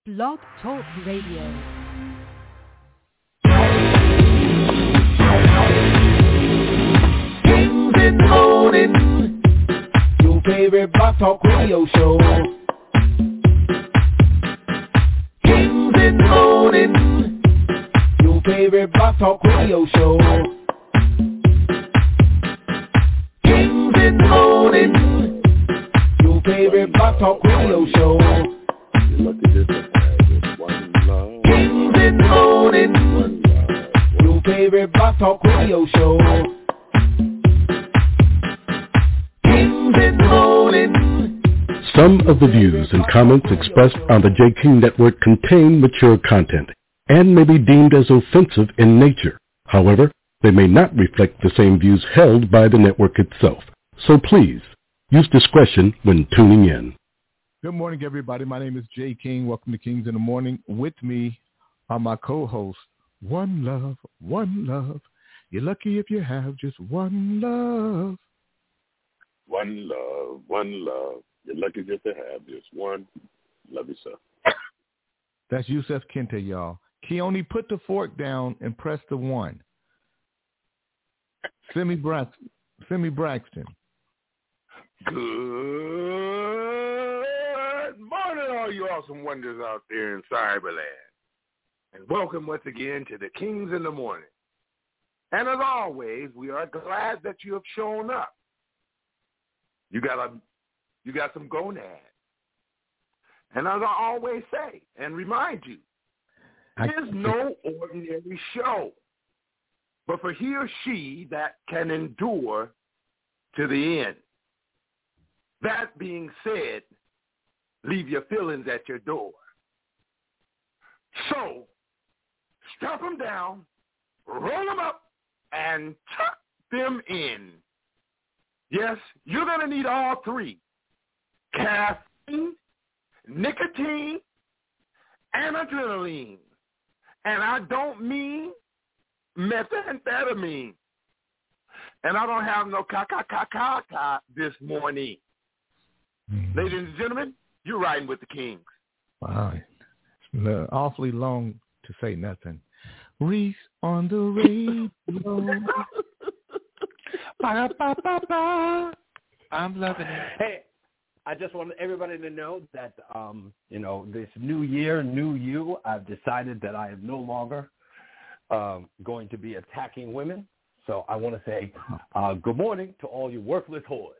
Blog Talk Radio. Kings in the morning, your favorite Blog Talk Radio show. Kings in the morning, your favorite Blog Talk Radio show. Kings in the morning, your favorite Blog Talk Radio show. Kings in the morning, your favorite Blog Talk Radio show. Kings in the morning. Some of the views and comments expressed on the J. King Network contain mature content and may be deemed as offensive in nature. However, they may not reflect the same views held by the network itself. So please, use discretion when tuning in. Good morning, everybody. My name is J. King. Welcome to Kings in the Morning. With me are my co-hosts, One Love, One Love. You're lucky if you have just one love. One love, one love. You're lucky just to have just one. Love yourself. That's Yusef Kente, y'all. Keone, put the fork down and press the one. Simi Braxton. Good morning, all you awesome wonders out there in Cyberland. And welcome once again to the Kings in the Morning. And as always, we are glad that you have shown up. You got some gonads. And as I always say and remind you, it is no ordinary show, but for he or she that can endure to the end. That being said, leave your feelings at your door. So, strap them down, roll them up, and tuck them in. Yes, you're going to need all three: caffeine, nicotine, and adrenaline. And I don't mean methamphetamine. And I don't have no ka this morning. Ladies and gentlemen, you're riding with the Kings. Wow. It's awfully long to say nothing. Reese on the radio. Ba-da-ba-ba-ba. I'm loving it. Hey, I just want everybody to know that, this new year, new you, I've decided that I am no longer going to be attacking women. So I want to say good morning to all you worthless whores.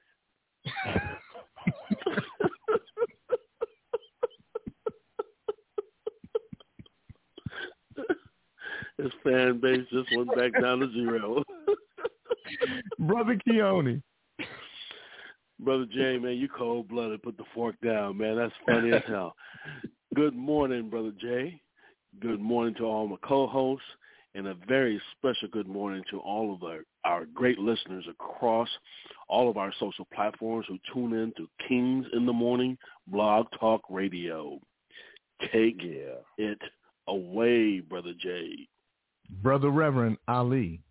His fan base just went back down to zero. Brother Keone. Brother Jay, man, you cold-blooded. Put the fork down, man. That's funny as hell. Good morning, Brother Jay. Good morning to all my co-hosts, and a very special good morning to all of our great listeners across all of our social platforms who tune in to Kings in the Morning Blog Talk Radio. Take it away, Brother Jay. Brother Reverend Ali.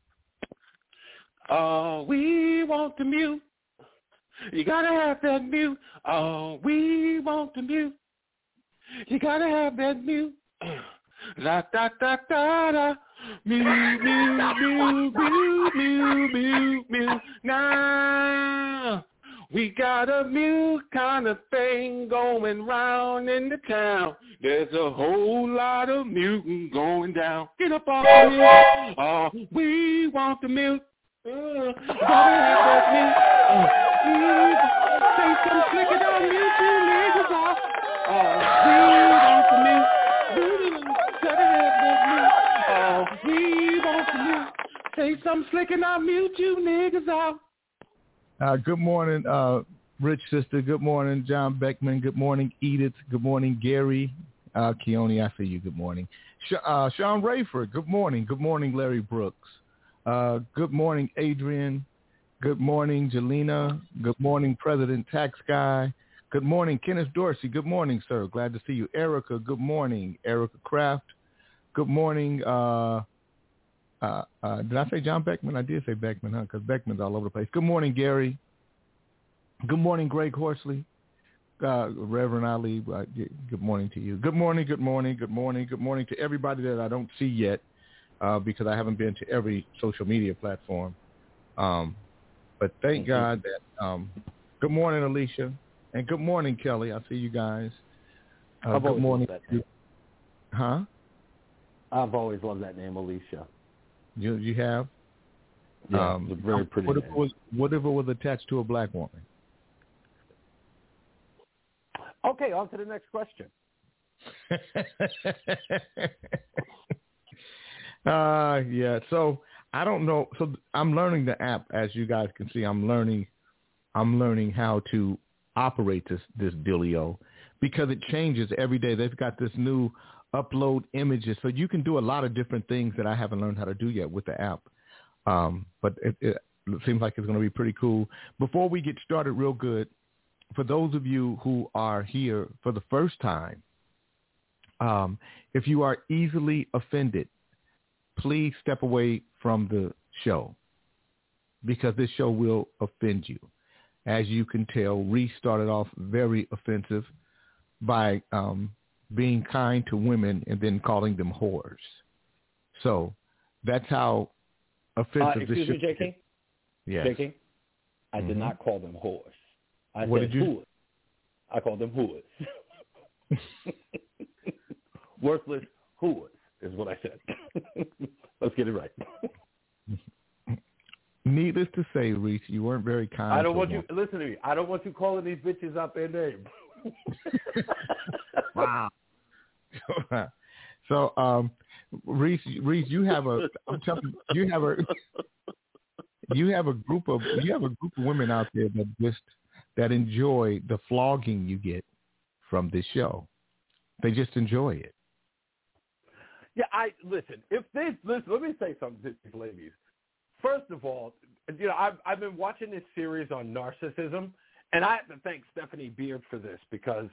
Oh, we want the mute. You gotta have that mute. Oh, we want the mute. You gotta have that mute. La da da da da. Mute, mute, mute, mute, mute, mute, mute. Now we got a mute kind of thing going round in the town. There's a whole lot of muting going down. Get up on the mute. Oh, we want the mute. Gotta have that mute. Say some slick it on mute, you niggas off. We want the mute. Gotta have that mute. We want the mute. Say some slick and I'll mute you niggas off. Good morning, Rich Sister. Good morning, John Beckman. Good morning, Edith. Good morning, Gary. Keone, I see you. Good morning. Sean Rayford. Good morning. Good morning, Larry Brooks. Good morning, Adrian. Good morning, Jelena. Good morning, President Tax Guy. Good morning, Kenneth Dorsey. Good morning, sir. Glad to see you. Erica, good morning. Erica Kraft. Good morning. Did I say John Beckman? I did say Beckman, huh? Because Beckman's all over the place. Good morning, Gary. Good morning, Greg Horsley. Reverend Ali. Good morning to you. Good morning to everybody that I don't see yet because I haven't been to every social media platform. But thank God that good morning, Alicia, and good morning, Kelly. I see you guys. Good morning. Huh? I've always loved that name, Alicia. You have? Yeah, it's a very pretty name. What if it was attached to a black woman? Okay, on to the next question. Yeah. So I don't know. So I'm learning the app, as you guys can see. I'm learning how to operate this dealio because it changes every day. They've got this new upload images, so you can do a lot of different things that I haven't learned how to do yet with the app. But it seems like it's going to be pretty cool. Before we get started real good, for those of you who are here for the first time, if you are easily offended, please step away from the show because this show will offend you. As you can tell, Reese started off very offensive by being kind to women and then calling them whores. So that's how offensive this show is. Excuse me, J. King? Yes. J. King? I did not call them whores. I what said did you? whores. I called them whores. Worthless whores is what I said. Let's get it right. Needless to say, Reese, you weren't very kind. I don't want you, listen to me, I don't want you calling these bitches out their name. Wow. So, Reese, you have a. I'm telling you, you have a group of women out there that enjoy the flogging you get from this show. They just enjoy it. Yeah, listen. Let me say something to these ladies. First of all, I've been watching this series on narcissism, and I have to thank Stephanie Beard for this because.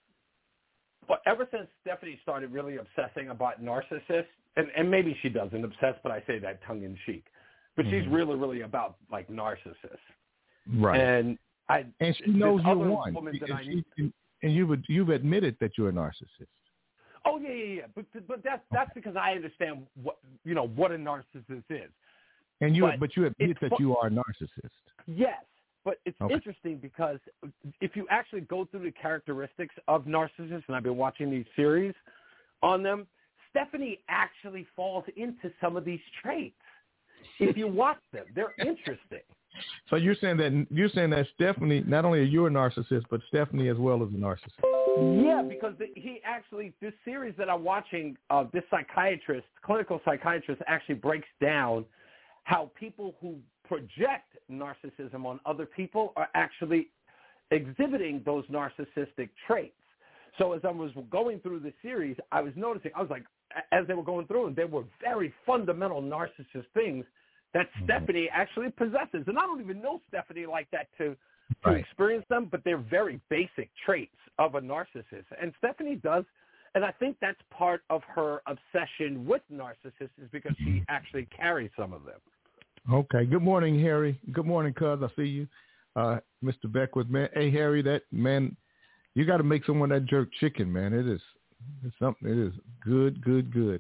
But ever since Stephanie started really obsessing about narcissists, and maybe she doesn't obsess, but I say that tongue in cheek, but she's really, really about like narcissists, right? And she knows you're one, and you've admitted that you're a narcissist. Oh yeah. But that's because I understand what a narcissist is. And you admit that you are a narcissist. Yes. But it's interesting because if you actually go through the characteristics of narcissists, and I've been watching these series on them, Stephanie actually falls into some of these traits. If you watch them, they're interesting. So you're saying that Stephanie, not only are you a narcissist, but Stephanie as well is a narcissist. Yeah, because this series that I'm watching, this clinical psychiatrist actually breaks down how people who project narcissism on other people are actually exhibiting those narcissistic traits. So as I was going through the series, I was noticing, I was like, as they were going through, there were very fundamental narcissist things that Stephanie actually possesses. And I don't even know Stephanie like that to experience them, but they're very basic traits of a narcissist. And Stephanie does, and I think that's part of her obsession with narcissists is because she actually carries some of them. Okay. Good morning, Harry. Good morning, cuz. I see you. Mr. Beckwith, man. Hey, Harry, that man, you got to make someone that jerk chicken, man. It's something. It is good.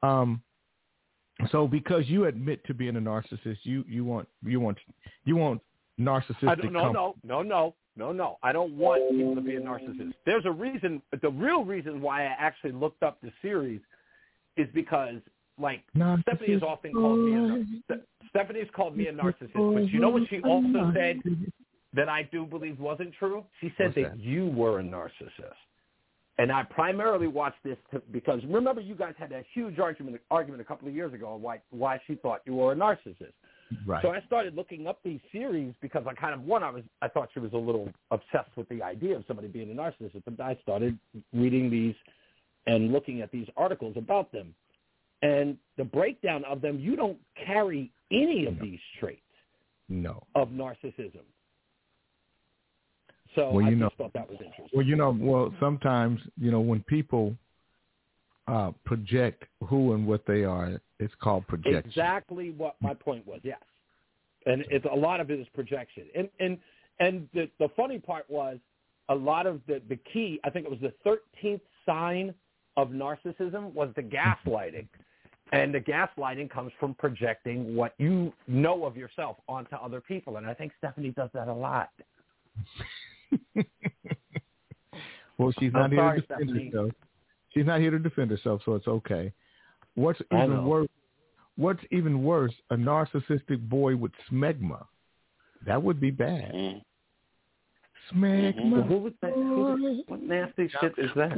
So because you admit to being a narcissist, you want narcissistic. No. I don't want people to be a narcissist. There's a reason. The real reason why I actually looked up the series is because, like, Stephanie has often called me Stephanie's called me a narcissist, but you know what she also said that I do believe wasn't true? She said that you were a narcissist. And I primarily watched this because, remember, you guys had that huge argument a couple of years ago on why she thought you were a narcissist. Right. So I started looking up these series because I thought she was a little obsessed with the idea of somebody being a narcissist. But I started reading these and looking at these articles about them. And the breakdown of them, you don't carry any of these traits of narcissism. So I just thought that was interesting. Well, sometimes, when people project who and what they are, it's called projection. Exactly what my point was, yes. And a lot of it is projection. And the funny part was, a lot of the key, I think it was the 13th sign of narcissism was the gaslighting. And the gaslighting comes from projecting what you know of yourself onto other people. And I think Stephanie does that a lot. Well, she's not here to defend herself. She's not here to defend herself, so it's okay. What's even worse, a narcissistic boy with smegma. That would be bad. Smegma. What nasty shit is that?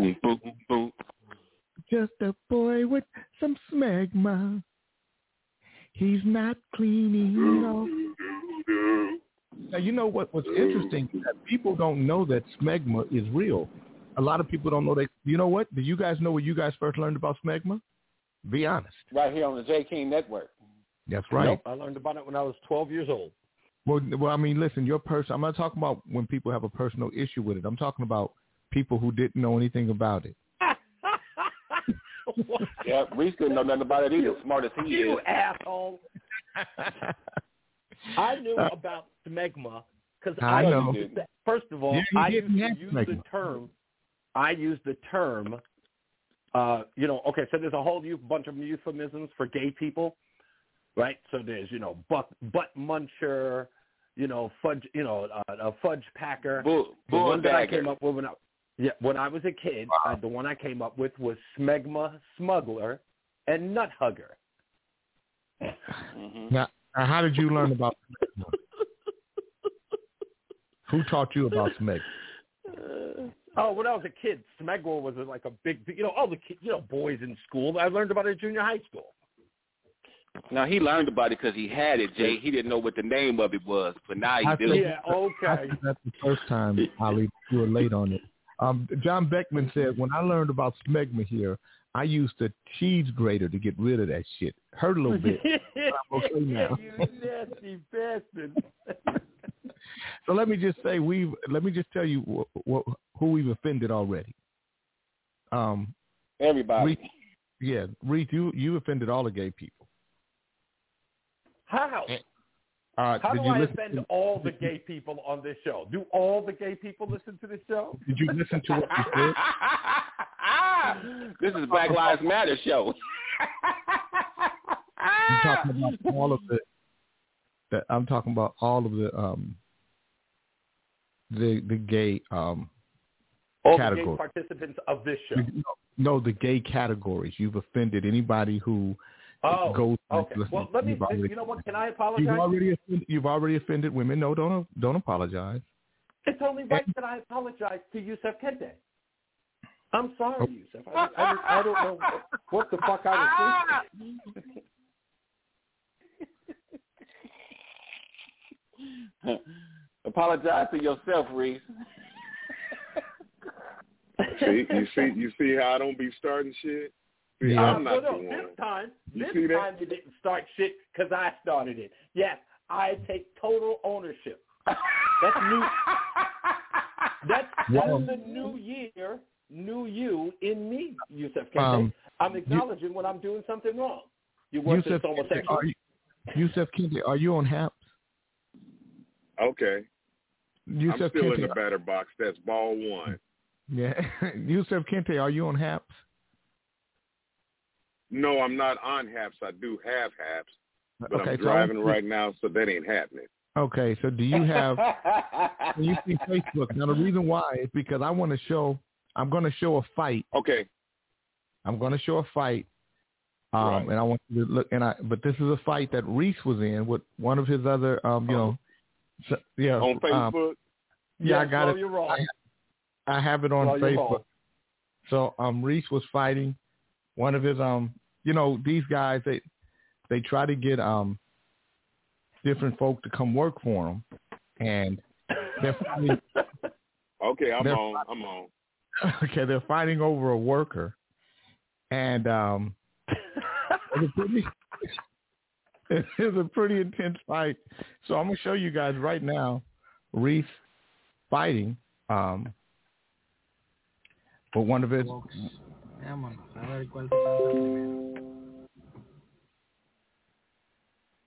Just a boy with some smegma. He's not cleaning off. Now, you know what's interesting is that people don't know that smegma is real. A lot of people don't know that. You know what? Do you guys know where you guys first learned about smegma? Be honest. Right here on the J. King Network. That's right. Nope, I learned about it when I was 12 years old. Well, I mean, listen, I'm not talking about when people have a personal issue with it. I'm talking about people who didn't know anything about it. Yeah, Reese didn't know nothing about it either, smart as he is. You asshole. I knew about smegma because I used to, first of all, I used to use the term. I used the term, okay, so there's a whole bunch of euphemisms for gay people, right? So there's, butt muncher, fudge, a fudge packer. The one that I came up with when I was a kid, the one I came up with was smegma smuggler and nut hugger. Now, how did you learn about smegma? Who taught you about smegma? When I was a kid, smegma was like a big, all the kids, boys in school. I learned about it in junior high school. Now, he learned about it because he had it, Jay. He didn't know what the name of it was, but now he does. Yeah, okay. That's the first time, Ali, you were late on it. John Beckman said, when I learned about smegma here, I used a cheese grater to get rid of that shit. Hurt a little bit. I'm okay now. You nasty bastard. So let me just say, let me just tell you who we've offended already. Everybody. Reed, you offended all the gay people. How? How do I offend all the gay people on this show? Do all the gay people listen to this show? Did you listen to what you said? This is Black Lives Matter show. I'm talking about all of the gay all categories. The gay participants of this show. No, the gay categories. You've offended anybody who goes. Okay. Well, let me. You know what? Can I apologize? You've already offended women. No, don't apologize. It's only right that I apologize to Yusef Kente. I'm sorry, Yusef. I don't know what the fuck I was thinking. Apologize to yourself, Reese. You see how I don't be starting shit? See, Yeah. I'm not the one. This time you didn't start shit because I started it. Yes, I take total ownership. That's new. That's the new year, new you in me, Yusef Kente. I'm acknowledging when I'm doing something wrong. You work this homosexual. Yusef Kente, are you on HAPS? Okay. Yusef I'm still Kente, in the batter box. That's ball one. Yeah. Yusef Kente, are you on HAPS? No, I'm not on HAPS. I do have HAPS, but Okay, I'm driving right now, so that ain't happening. Okay, so do you have? When you see Facebook now, the reason why is because I'm going to show a fight. Okay. I'm going to show a fight, Right. and I want you to look. But this is a fight that Reese was in with one of his other, On Facebook. Yeah, I got it. You're wrong. I have it on Facebook. So Reese was fighting one of his these guys they try to get different folk to come work for them, and they're fighting. Okay, I'm on. Okay, they're fighting over a worker, and it was a pretty intense fight. So I'm gonna show you guys right now Reese fighting for one of his. Vámonos, a ver cuál se cansa primero.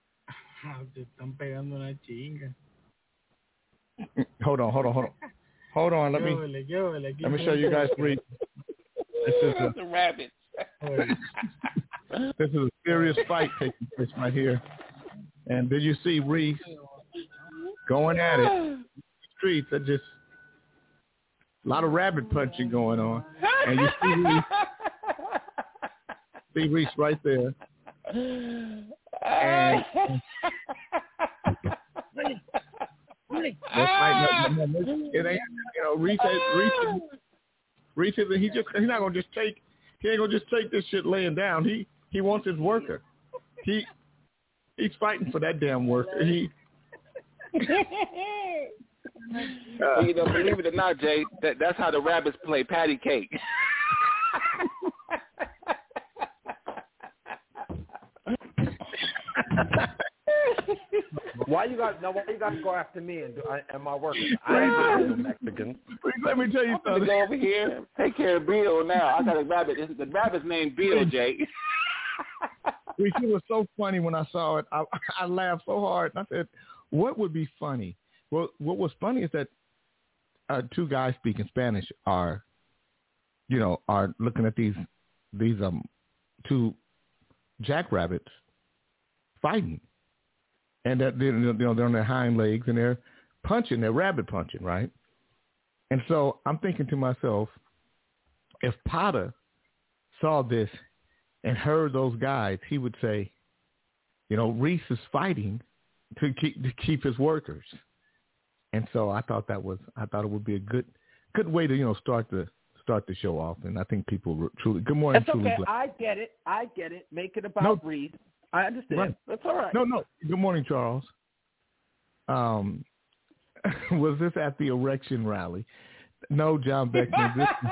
Te están pegando una chinga. Hold on. Hold on. Let me show you guys Reese. This is the rabbits. This is a serious fight taking place right here. And did you see Reese going at it? The streets are just a lot of rabbit punching going on. And you see Reese right there. And it ain't, Reese he's not gonna just take. He ain't gonna just take this shit laying down. He wants his worker. He's fighting for that damn worker. Well, believe it or not, Jay, that's how the rabbits play patty cake. Why you got to go after me and my workers? I ain't no Mexican. Let me tell you something. Go over here, take care of Bill now. I got a rabbit. The rabbit's named Bill, Jay. It was so funny when I saw it. I laughed so hard. And I said, what would be funny? Well, what was funny is that two guys speaking Spanish are looking at these two jackrabbits fighting. And that they're on their hind legs and they're rabbit punching, right? And so I'm thinking to myself, if Potter saw this and heard those guys, he would say, Reese is fighting to keep his workers. And so I thought it would be a good way to start the show off. And I think people were truly good morning. That's okay. Glad. I get it. Make it about Reese. I understand. Right. That's all right. No. Good morning, Charles. Was this at the erection rally? No, John Beckman.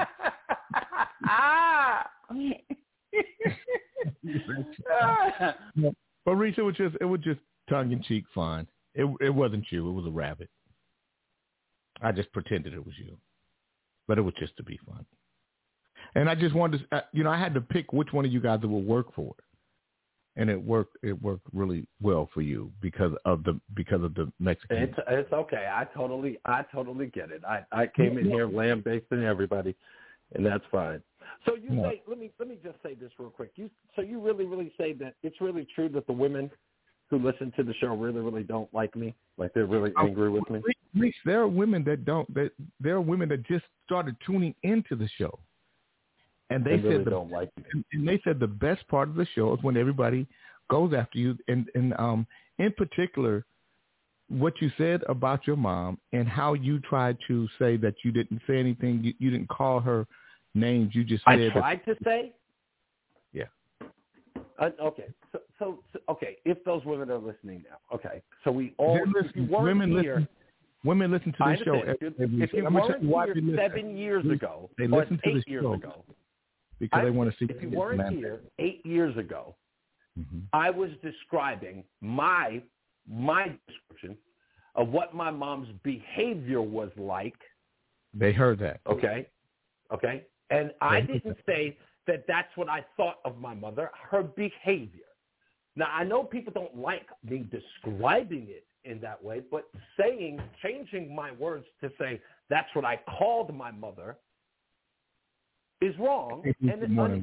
But Reese, it was just tongue in cheek fun. It wasn't you. It was a rabbit. I just pretended it was you, but it was just to be fun. And I just wanted to, I had to pick which one of you guys it would work for. And it worked really well for you because of the Mexican. It's okay. I totally get it. I came in here lambasting everybody, and that's fine. So you say, let me just say this real quick. You really say that it's really true that the women who listen to the show really don't like me, like they're really angry with me. Reese, there are women that just started tuning into the show. And they really said don't like it. And they said the best part of the show is when everybody goes after you. And in particular, what you said about your mom and how you tried to say that you didn't say anything. You didn't call her names. You just said. I tried to say. Yeah. Okay. So okay. If those women are listening now, okay. So we all women listen to the show. If you weren't here 7 years ago, they listen to 8 years ago. Because they want to see. If you weren't here 8 years ago, I was describing my description of what my mom's behavior was like. They heard that. Okay. And I didn't say that that's what I thought of my mother, her behavior. Now, I know people don't like me describing it in that way, but changing my words to say that's what I called my mother is wrong, and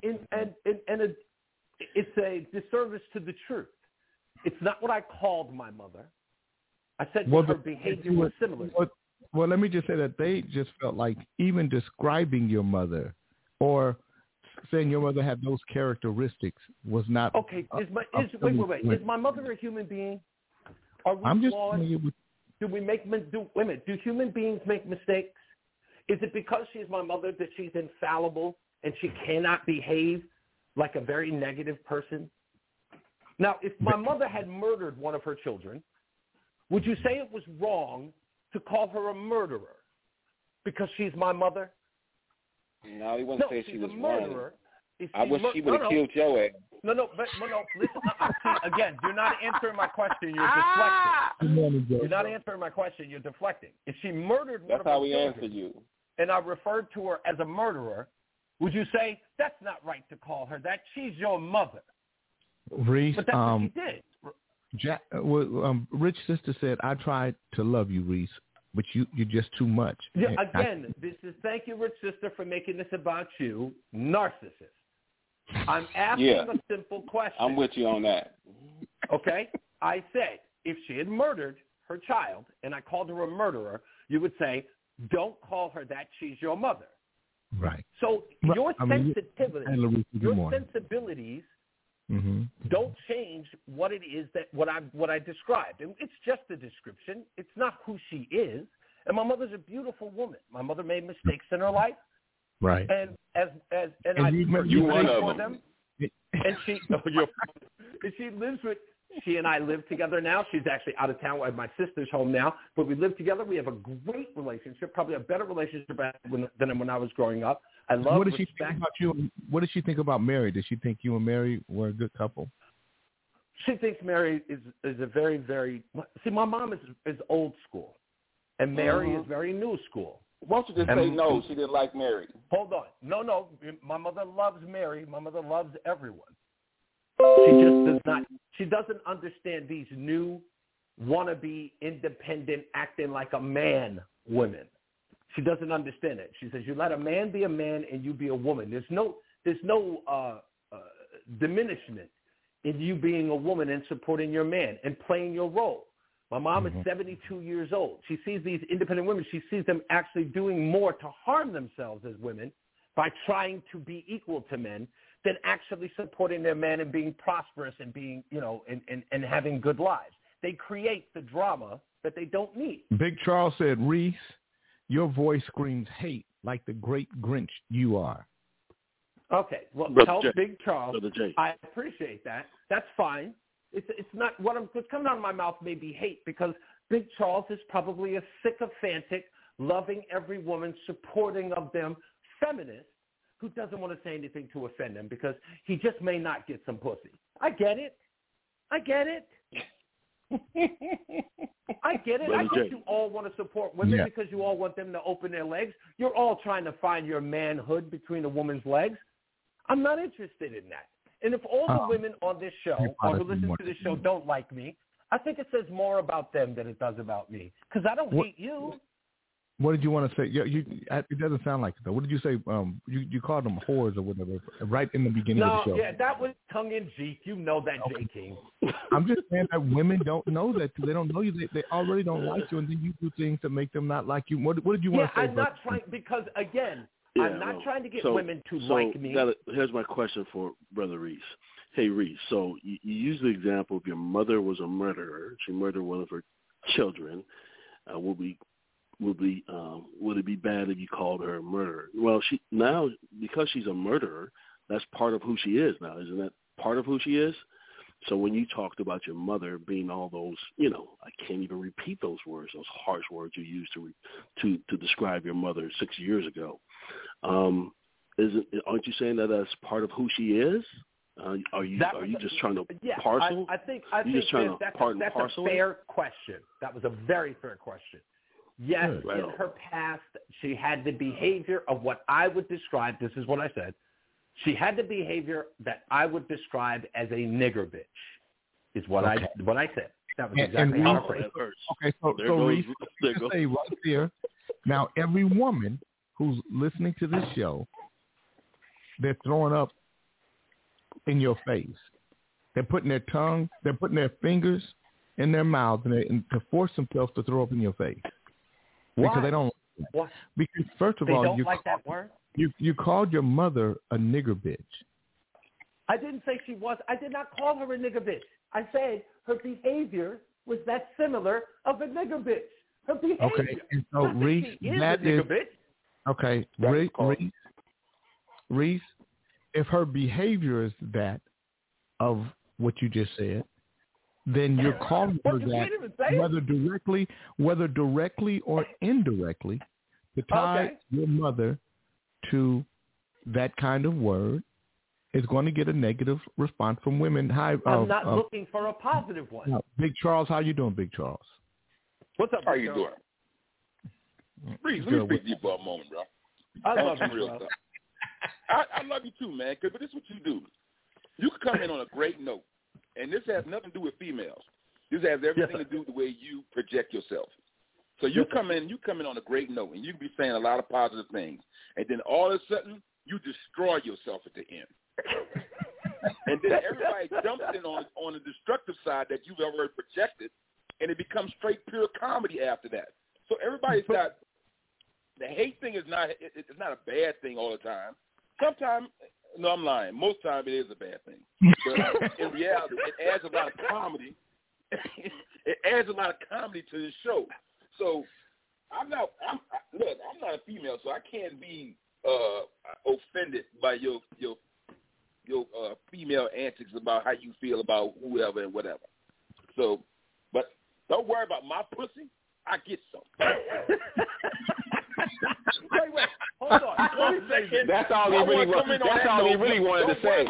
it's a disservice to the truth. It's not what I called my mother. I said her behavior was similar. Well, let me just say that they just felt like even describing your mother or saying your mother had those characteristics was not okay. Wait. Is my mother a human being? Are we flawed? Do human beings make mistakes? Is it because she's my mother that she's infallible and she cannot behave like a very negative person? Now, if my mother had murdered one of her children, would you say it was wrong to call her a murderer because she's my mother? No, he wouldn't say she was a murderer. I wish she would have killed your ass. No, listen. Again, you're not answering my question. You're deflecting. You're not answering my question. You're deflecting. If she murdered one of her children, that's how we answered you. And I referred to her as a murderer, would you say that's not right to call her that? She's your mother. Reese, but that's what she did. Rich Sister said, I tried to love you, Reese. but you're just too much. Yeah, again, thank you, Rich Sister, for making this about you, narcissist. I'm asking a simple question. I'm with you on that. Okay? I said, if she had murdered her child and I called her a murderer, you would say, don't call her that, she's your mother. Right. So your sensibilities don't change what it is that what I described. And it's just a description. It's not who she is. And my mother's a beautiful woman. My mother made mistakes in her life. Right. And you one of them. And she lives with. She and I live together now. She's actually out of town at my sister's home now, but we live together. We have a great relationship, probably a better relationship than when I was growing up. I love. What does she think about you? What does she think about Mary? Does she think you and Mary were a good couple? She thinks Mary is a very, very. See, my mom is old school, and Mary is very new school. Why don't you just say no? She didn't like Mary. Hold on, no. My mother loves Mary. My mother loves everyone. She just does not. She doesn't understand these new wannabe independent, acting like a man women. She doesn't understand it. She says you let a man be a man and you be a woman. There's no diminishment in you being a woman and supporting your man and playing your role. My mom is 72 years old. She sees these independent women. She sees them actually doing more to harm themselves as women by trying to be equal to men than actually supporting their men and being prosperous and being, and having good lives. They create the drama that they don't need. Big Charles said, Reese, your voice screams hate like the great Grinch you are. Okay, well, tell Big Charles, I appreciate that. That's fine. It's not what's coming out of my mouth may be hate because Big Charles is probably a sycophantic, loving every woman, supporting of them, feminist, who doesn't want to say anything to offend them because he just may not get some pussy. I get it. I get it. I get you all want to support women because you all want them to open their legs. You're all trying to find your manhood between a woman's legs. I'm not interested in that. And if all the women on this show or who listen to this show don't like me, I think it says more about them than it does about me because I don't hate you. What did you want to say? It doesn't sound like it, though. What did you say? You called them whores or whatever right in the beginning of the show. Yeah, that was tongue-in-cheek. You know that, J. King. I'm just saying that women don't know that. They don't know you. They already don't like you, and then you do things to make them not like you. What did you want to say? I'm not trying because, again, I'm not trying to get women to like me. Here's my question for Brother Reese. Hey, Reese, so you use the example of your mother was a murderer. She murdered one of her children. Would it be bad if you called her a murderer? Well, because she's a murderer, that's part of who she is now. Isn't that part of who she is? So when you talked about your mother being all those, I can't even repeat those words, those harsh words you used to describe your mother 6 years ago. Aren't you saying that that's part of who she is? Are you just trying to parcel? I think that's a fair question. That was a very fair question. Yes, in her past, she had the behavior of what I would describe, this is what I said, she had the behavior that I would describe as a nigger bitch, is what I said. That was exactly how I phrased it. Okay, so Reese, say right there, now every woman who's listening to this show, they're throwing up in your face. They're putting their tongue, they're putting their fingers in their mouths and to force themselves to throw up in your face. Why? Because they don't. Why? Because first of all, you called your mother a nigger bitch. I didn't say she was. I did not call her a nigger bitch. I said her behavior was that similar of a nigger bitch. Her behavior. Okay, and so Reese, that is okay. Reese, if her behavior is that of what you just said, then you're calling her that whether directly or indirectly to tie your mother to that kind of word is going to get a negative response from women. Hi, I'm not looking for a positive one. Big Charles, how you doing, Big Charles? What's up, How you doing? Reese, let me speak to you for a moment, bro. I love you, bro. I love you too, man, but this is what you do. You can come in on a great note. And this has nothing to do with females. This has everything to do with the way you project yourself. So you come in on a great note, and you can be saying a lot of positive things, and then all of a sudden you destroy yourself at the end. And then everybody jumps in on the destructive side that you've already projected, and it becomes straight pure comedy after that. So everybody's got the hate thing is not a bad thing all the time. Sometimes, no, I'm lying. Most time it is a bad thing. But in reality, it adds a lot of comedy. It adds a lot of comedy to the show. So I'm not a female, so I can't be offended by your female antics about how you feel about whoever and whatever. So, but don't worry about my pussy. I get some. Wait, hold on. That's all he really wanted. That's all he really wanted to say.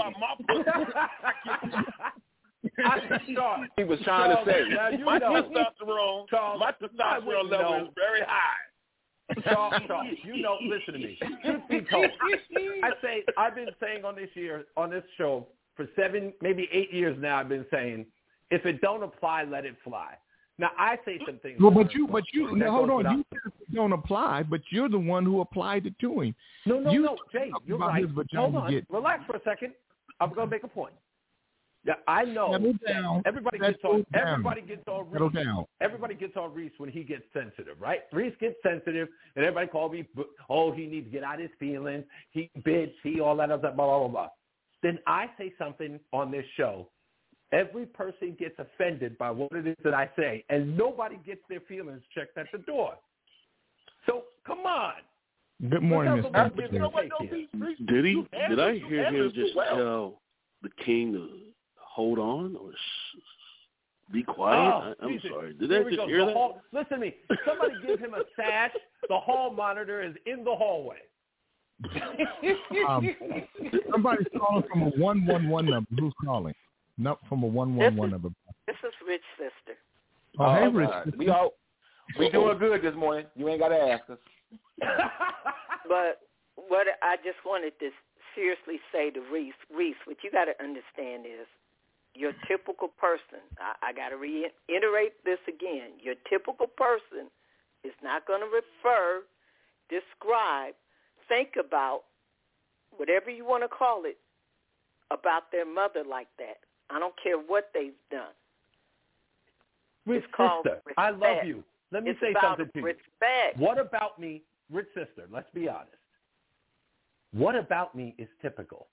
He was trying to say. My testosterone level is very high. Charles, listen to me. Truth be told, I've been saying on this show for 7, maybe 8 years now. I've been saying, if it don't apply, let it fly. Now I say some things. Well, but you hold on. You said it don't apply, but you're the one who applied it to him. No, Jay, you're right. Hold on. Relax for a second. I'm going to make a point. Yeah, I know. Everybody gets on Reese when he gets sensitive, right? Reese gets sensitive, and everybody calls me, he needs to get out his feelings. He bitch, he all that other blah, blah, blah, blah. Then I say something on this show. Every person gets offended by what it is that I say, and nobody gets their feelings checked at the door. So, come on. Good morning, Mr. Did he? Did I hear him just tell the king to hold on or be quiet? I'm sorry. Did I just hear that? Listen to me. Somebody give him a sash. The hall monitor is in the hallway. Somebody's calling from a 111 number. Who's calling? Not from a 111 number. This is Rich Sister. Oh, hey, Rich Sister. We doing good this morning. You ain't got to ask us. But what I just wanted to seriously say to Reese, what you got to understand is your typical person, I got to reiterate this again, your typical person is not going to describe, think about, whatever you want to call it, about their mother like that. I don't care what they've done. Rich Sister, I love you. Let me say something to you. Respect. What about me, Rich Sister, let's be honest. What about me is typical?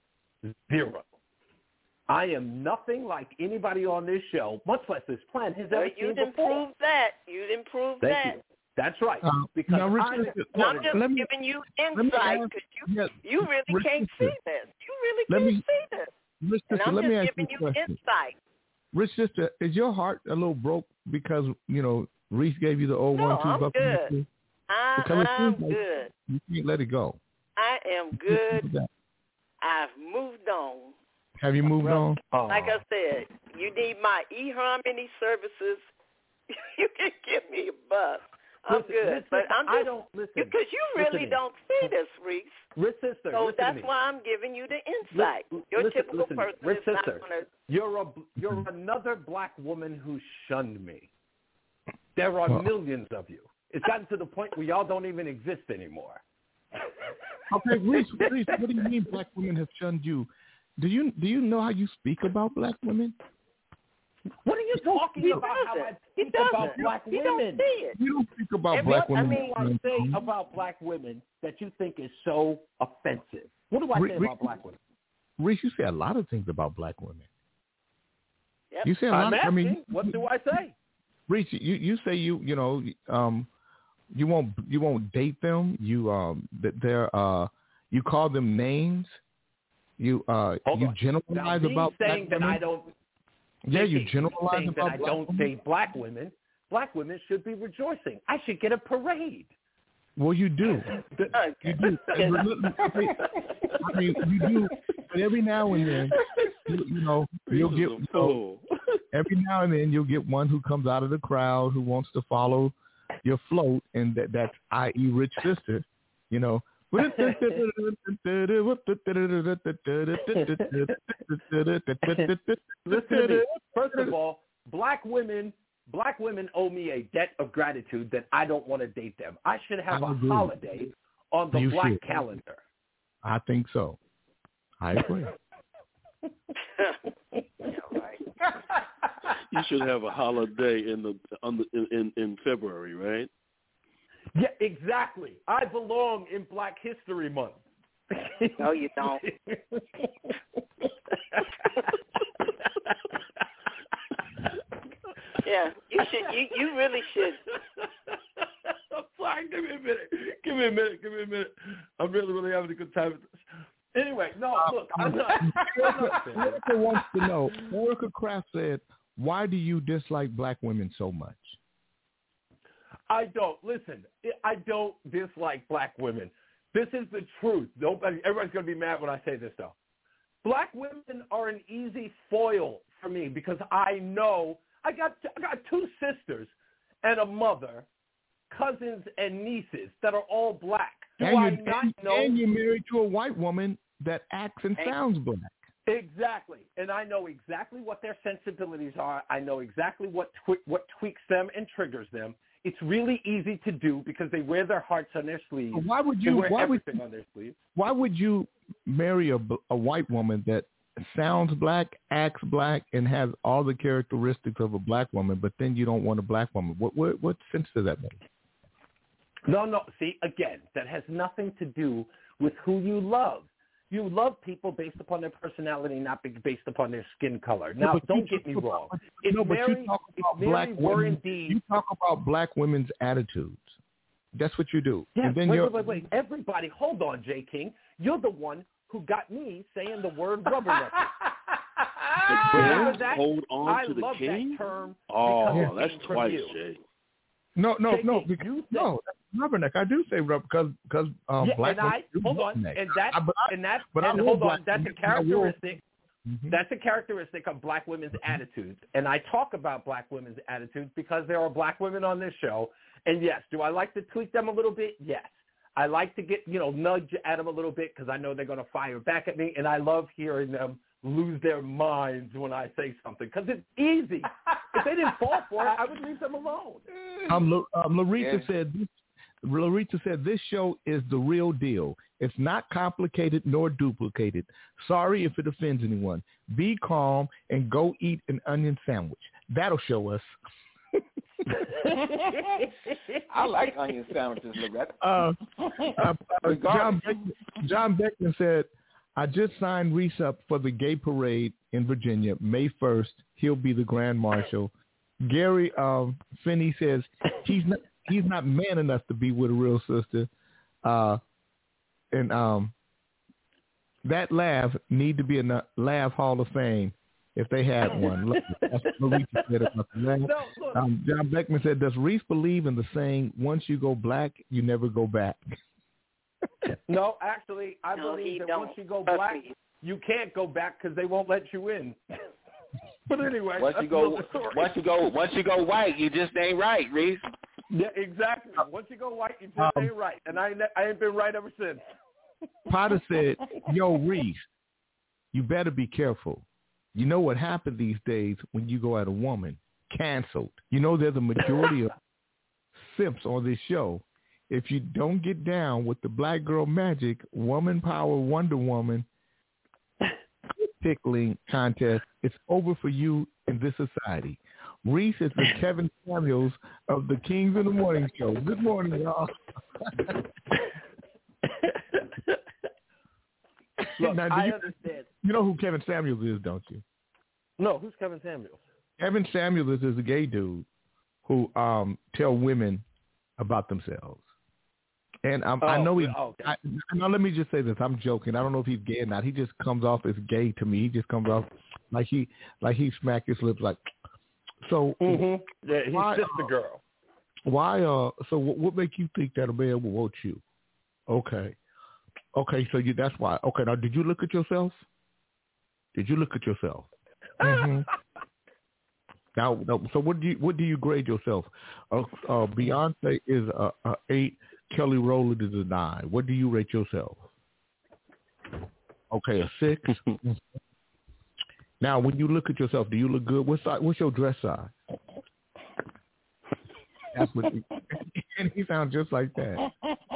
0. I am nothing like anybody on this show, much less this planet has ever seen before. You didn't prove Thank that. You. That's right. Because I'm just giving you insight because you really can't see this. You really can't see this. Rich Sister, and I'm just giving you insight. Rich Sister, is your heart a little broke because, Reese gave you the old 1-2 buck? Good. I'm good. You can't let it go. I am good. I've moved on. Have you moved on? Like I said, you need my eHarmony services. You can give me a buzz. I'm good. But I'm just, because you really don't see this, Reese. Rich Sister, so that's why I'm giving you the insight. Your typical person Rich is not Sister, going to... You're another black woman who shunned me. There are millions of you. It's gotten to the point where y'all don't even exist anymore. Okay, Reese, what do you mean black women have shunned you? Do you know how you speak about black women? What are you talking about? How I speak about black women? You don't speak about black women. What do I say about black women that you think is so offensive? What do I say about black women? Reese, you say a lot of things about black women. Yep. You say a lot. What do I say? Reese, you say you won't date them. You call them names. You generalize about saying black that women. I don't. Yeah, you generalize about that I don't date black women. Black women should be rejoicing. I should get a parade. Well, you do. You do. You do. But every now and then, you'll get. Every now and then, you'll get one who comes out of the crowd who wants to follow your float, and that's i.e. Rich Sister. Listen to me. First of all, black women black women owe me a debt of gratitude that I don't want to date them. I should have a holiday on the black calendar. I think so. I agree. You should have a holiday in February, right? Yeah, exactly. I belong in Black History Month. No, you don't. Yeah, you should. You really should. Fine, give me a minute. I'm really having a good time with this. Anyway, no, look, I'm not. Erica wants to know. Erica Kraft said, "Why do you dislike black women so much?" I don't. Listen, I don't dislike black women. This is the truth. Everybody's going to be mad when I say this, though. Black women are an easy foil for me because I know I got two sisters and a mother, cousins and nieces that are all black. Do I not know? And you're married to a white woman that acts and sounds black. Exactly. And I know exactly what their sensibilities are. I know exactly what tweaks them and triggers them. It's really easy to do because they wear their hearts on their sleeves. Why would you? On their sleeves. Why would you marry a white woman that sounds black, acts black, and has all the characteristics of a black woman, but then you don't want a black woman? What sense does that make? No. See, again, that has nothing to do with who you love. You love people based upon their personality, not based upon their skin color. Now, don't get me wrong. You talk about black women's attitudes. That's what you do. Yeah, and then wait. Everybody, hold on, J. King. You're the one who got me saying the word rubbernecker. Hold on to the king? That term. Oh, that's twice, Jay. No, rubberneck. I do say rubber because black women do rubberneck. That's a characteristic. Mm-hmm. That's a characteristic of black women's attitudes, and I talk about black women's attitudes because there are black women on this show. And yes, do I like to tweak them a little bit? Yes, I like to get nudge at them a little bit because I know they're going to fire back at me, and I love hearing them lose their minds when I say something because it's easy. If they didn't fall for it, I would leave them alone. Larita said this show is the real deal. It's not complicated nor duplicated. Sorry if it offends anyone. Be calm and go eat an onion sandwich. That'll show us. I like onion sandwiches, Loretta. John Beckman said, I just signed Reese up for the gay parade in Virginia, May 1st. He'll be the Grand Marshal. Gary Finney says he's not man enough to be with a real sister. And that laugh need to be in the Laugh Hall of Fame if they had one. That's what Reese said about the laugh. John Beckman said, does Reese believe in the saying, once you go black, you never go back? No, actually, I believe that once you go black, you can't go back because they won't let you in. But anyway, once you go white, you just ain't right, Reese. Yeah, exactly. Once you go white, you just ain't right, and I ain't been right ever since. Potter said, "Yo, Reese, you better be careful. You know what happened these days when you go at a woman? Canceled. You know there's a majority of simps on this show. If you don't get down with the black girl magic, woman power, Wonder Woman tickling contest, it's over for you in this society." Reese is the Kevin Samuels of the Kings in the Morning Show. Good morning, y'all. Look, I understand. You know who Kevin Samuels is, don't you? No, who's Kevin Samuels? Kevin Samuels is a gay dude who tell women about themselves. And I know he. Okay. Now let me just say this. I'm joking. I don't know if he's gay or not. He just comes off as gay to me. He just comes off like he smacked his lips like. So yeah, he's just a girl. Why? So what make you think that a man will want you? Okay. So that's why. Okay. Now, did you look at yourself? Mm-hmm. Now, so what do you grade yourself? Beyonce is a 8. Kelly Rowland is a 9. What do you rate yourself? Okay, a 6. Now, when you look at yourself, do you look good? What's your dress size? That's what and he sounds just like that.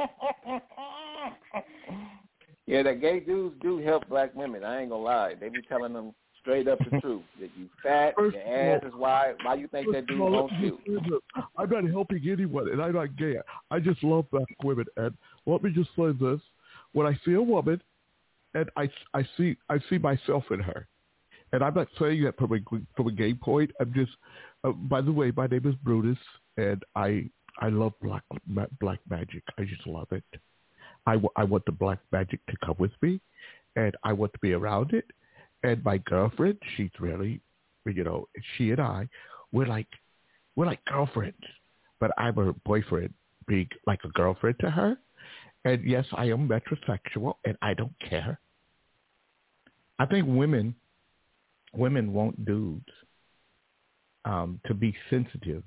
Yeah, the gay dudes do help black women. I ain't gonna lie. They be telling them straight up the truth. That you fat, your ass is wide. Why you think that dude won't shoot? I'm not helping anyone, and I'm not gay. I just love black women. And let me just say this. When I see a woman, and I see myself in her. And I'm not saying that from a gay point. I'm just, by the way, my name is Brutus, and I love black magic. I just love it. I want the black magic to come with me, and I want to be around it. And my girlfriend, she's really, she and I, we're like girlfriends. But I'm her boyfriend, being like a girlfriend to her. And yes, I am metrosexual, and I don't care. I think women want dudes to be sensitive.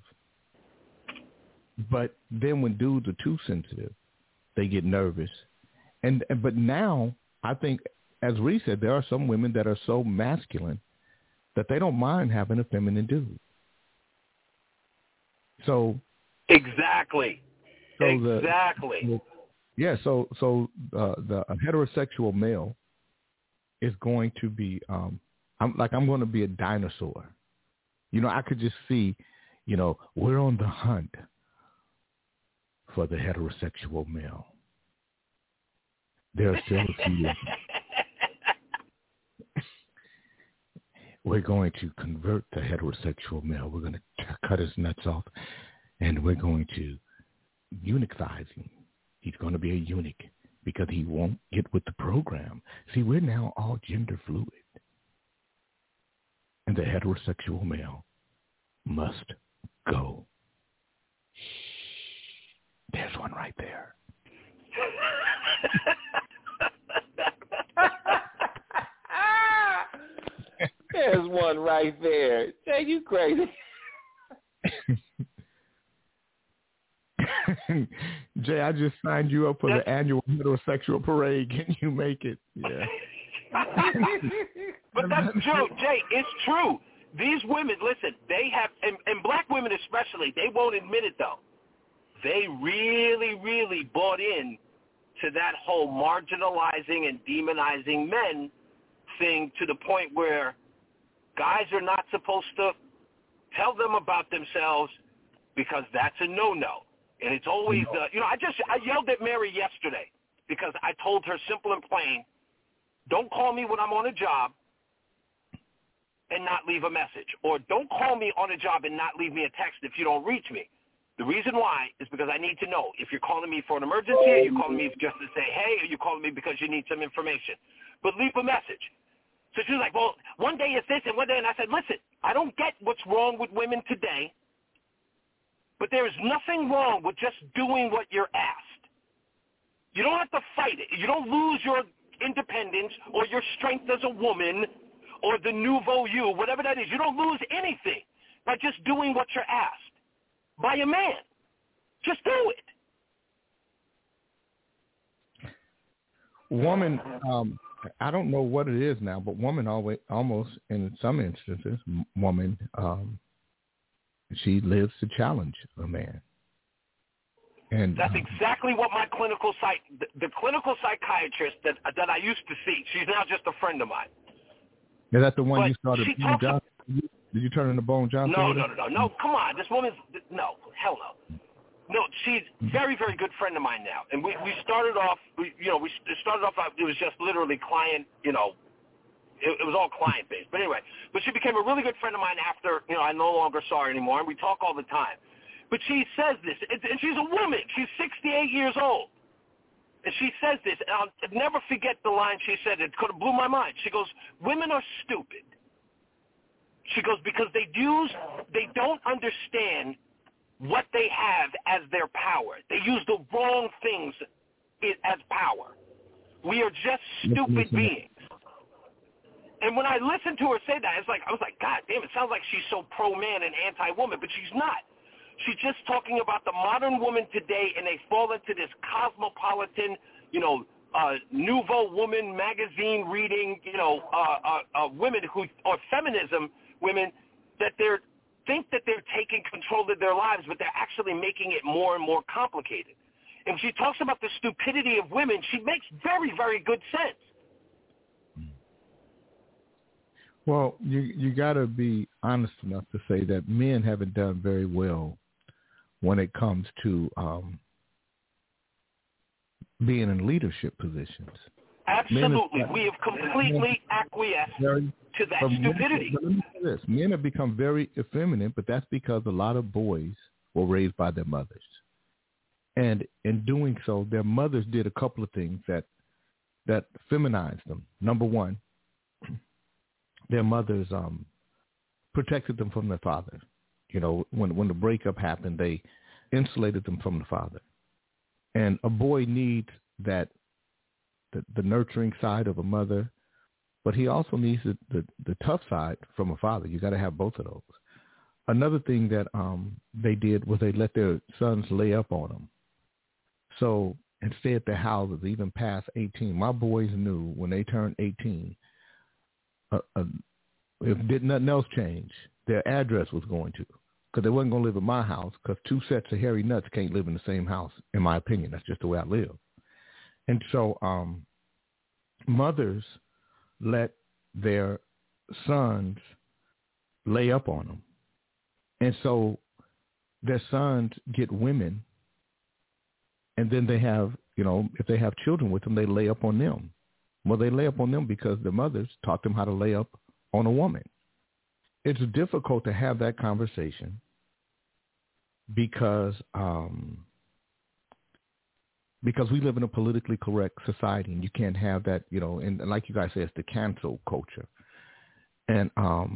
But then when dudes are too sensitive, they get nervous. But now, I think, as Reese said, there are some women that are so masculine that they don't mind having a feminine dude. So exactly. So the heterosexual male is going to be I'm going to be a dinosaur. I could just see, we're on the hunt for the heterosexual male. There are still a few. We're going to convert the heterosexual male. We're going to cut his nuts off, and we're going to eunuchize him. He's going to be a eunuch because he won't get with the program. See, we're now all gender fluid. And the heterosexual male must go. There's one right there. There's one right there. Jay, you crazy. Jay, I just signed you up for the annual heterosexual parade. Can you make it? Yeah. But that's true, Jay. It's true. These women, listen, they have, and black women especially, they won't admit it though. They really, really bought in to that whole marginalizing and demonizing men thing to the point where guys are not supposed to tell them about themselves because that's a no-no. And it's always, I yelled at Mary yesterday because I told her simple and plain, don't call me when I'm on a job and not leave a message. Or don't call me on a job and not leave me a text if you don't reach me. The reason why is because I need to know if you're calling me for an emergency, or you're calling me just to say, hey, or you're calling me because you need some information. But leave a message. So she was like, well, one day it's this and one day, and I said, listen, I don't get what's wrong with women today, but there is nothing wrong with just doing what you're asked. You don't have to fight it. You don't lose your independence or your strength as a woman or the nouveau you, whatever that is. You don't lose anything by just doing what you're asked by a man. Just do it. Woman, I don't know what it is now, but woman always, almost in some instances, woman, she lives to challenge a man. And that's exactly what my clinical the clinical psychiatrist that I used to see, she's now just a friend of mine. Is that the one you started? Did you turn into Bone Johnson? No. Come on, this woman's no, hell no. No, she's very, very good friend of mine now, and we started off. We started off. It was just literally client. It was all client based. But anyway, she became a really good friend of mine after I no longer saw her anymore, and we talk all the time. But she says this, and she's a woman. She's 68 years old. And she says this, and I'll never forget the line she said. It could have blew my mind. She goes, women are stupid. She goes, because they don't understand what they have as their power. They use the wrong things as power. We are just stupid beings. And when I listened to her say that, I was like, God damn, it sounds like she's so pro-man and anti-woman, but she's not. She's just talking about the modern woman today, and they fall into this cosmopolitan, nouveau woman magazine reading, women who, or feminism women, that they're think that they're taking control of their lives, but they're actually making it more and more complicated. And when she talks about the stupidity of women, she makes very, very good sense. Well, you got to be honest enough to say that men haven't done very well when it comes to being in leadership positions. Absolutely. We have completely acquiesced to that stupidity. Let me say this. Men have become very effeminate, but that's because a lot of boys were raised by their mothers. And in doing so, their mothers did a couple of things that feminized them. Number one, their mothers protected them from their father. You know, when the breakup happened, they insulated them from the father. And a boy needs that the nurturing side of a mother, but he also needs the tough side from a father. You got to have both of those. Another thing that they did was they let their sons lay up on them. So instead at their houses, even past 18, my boys knew when they turned 18, if did nothing else change, their address was going to, because they wasn't going to live in my house, because two sets of hairy nuts can't live in the same house, in my opinion. That's just the way I live. And so mothers let their sons lay up on them. And so their sons get women, and then they have, you know, if they have children with them, they lay up on them. Well, they lay up on them because their mothers taught them how to lay up on a woman. It's difficult to have that conversation because we live in a politically correct society, and you can't have that, you know, and like you guys say, it's the cancel culture. And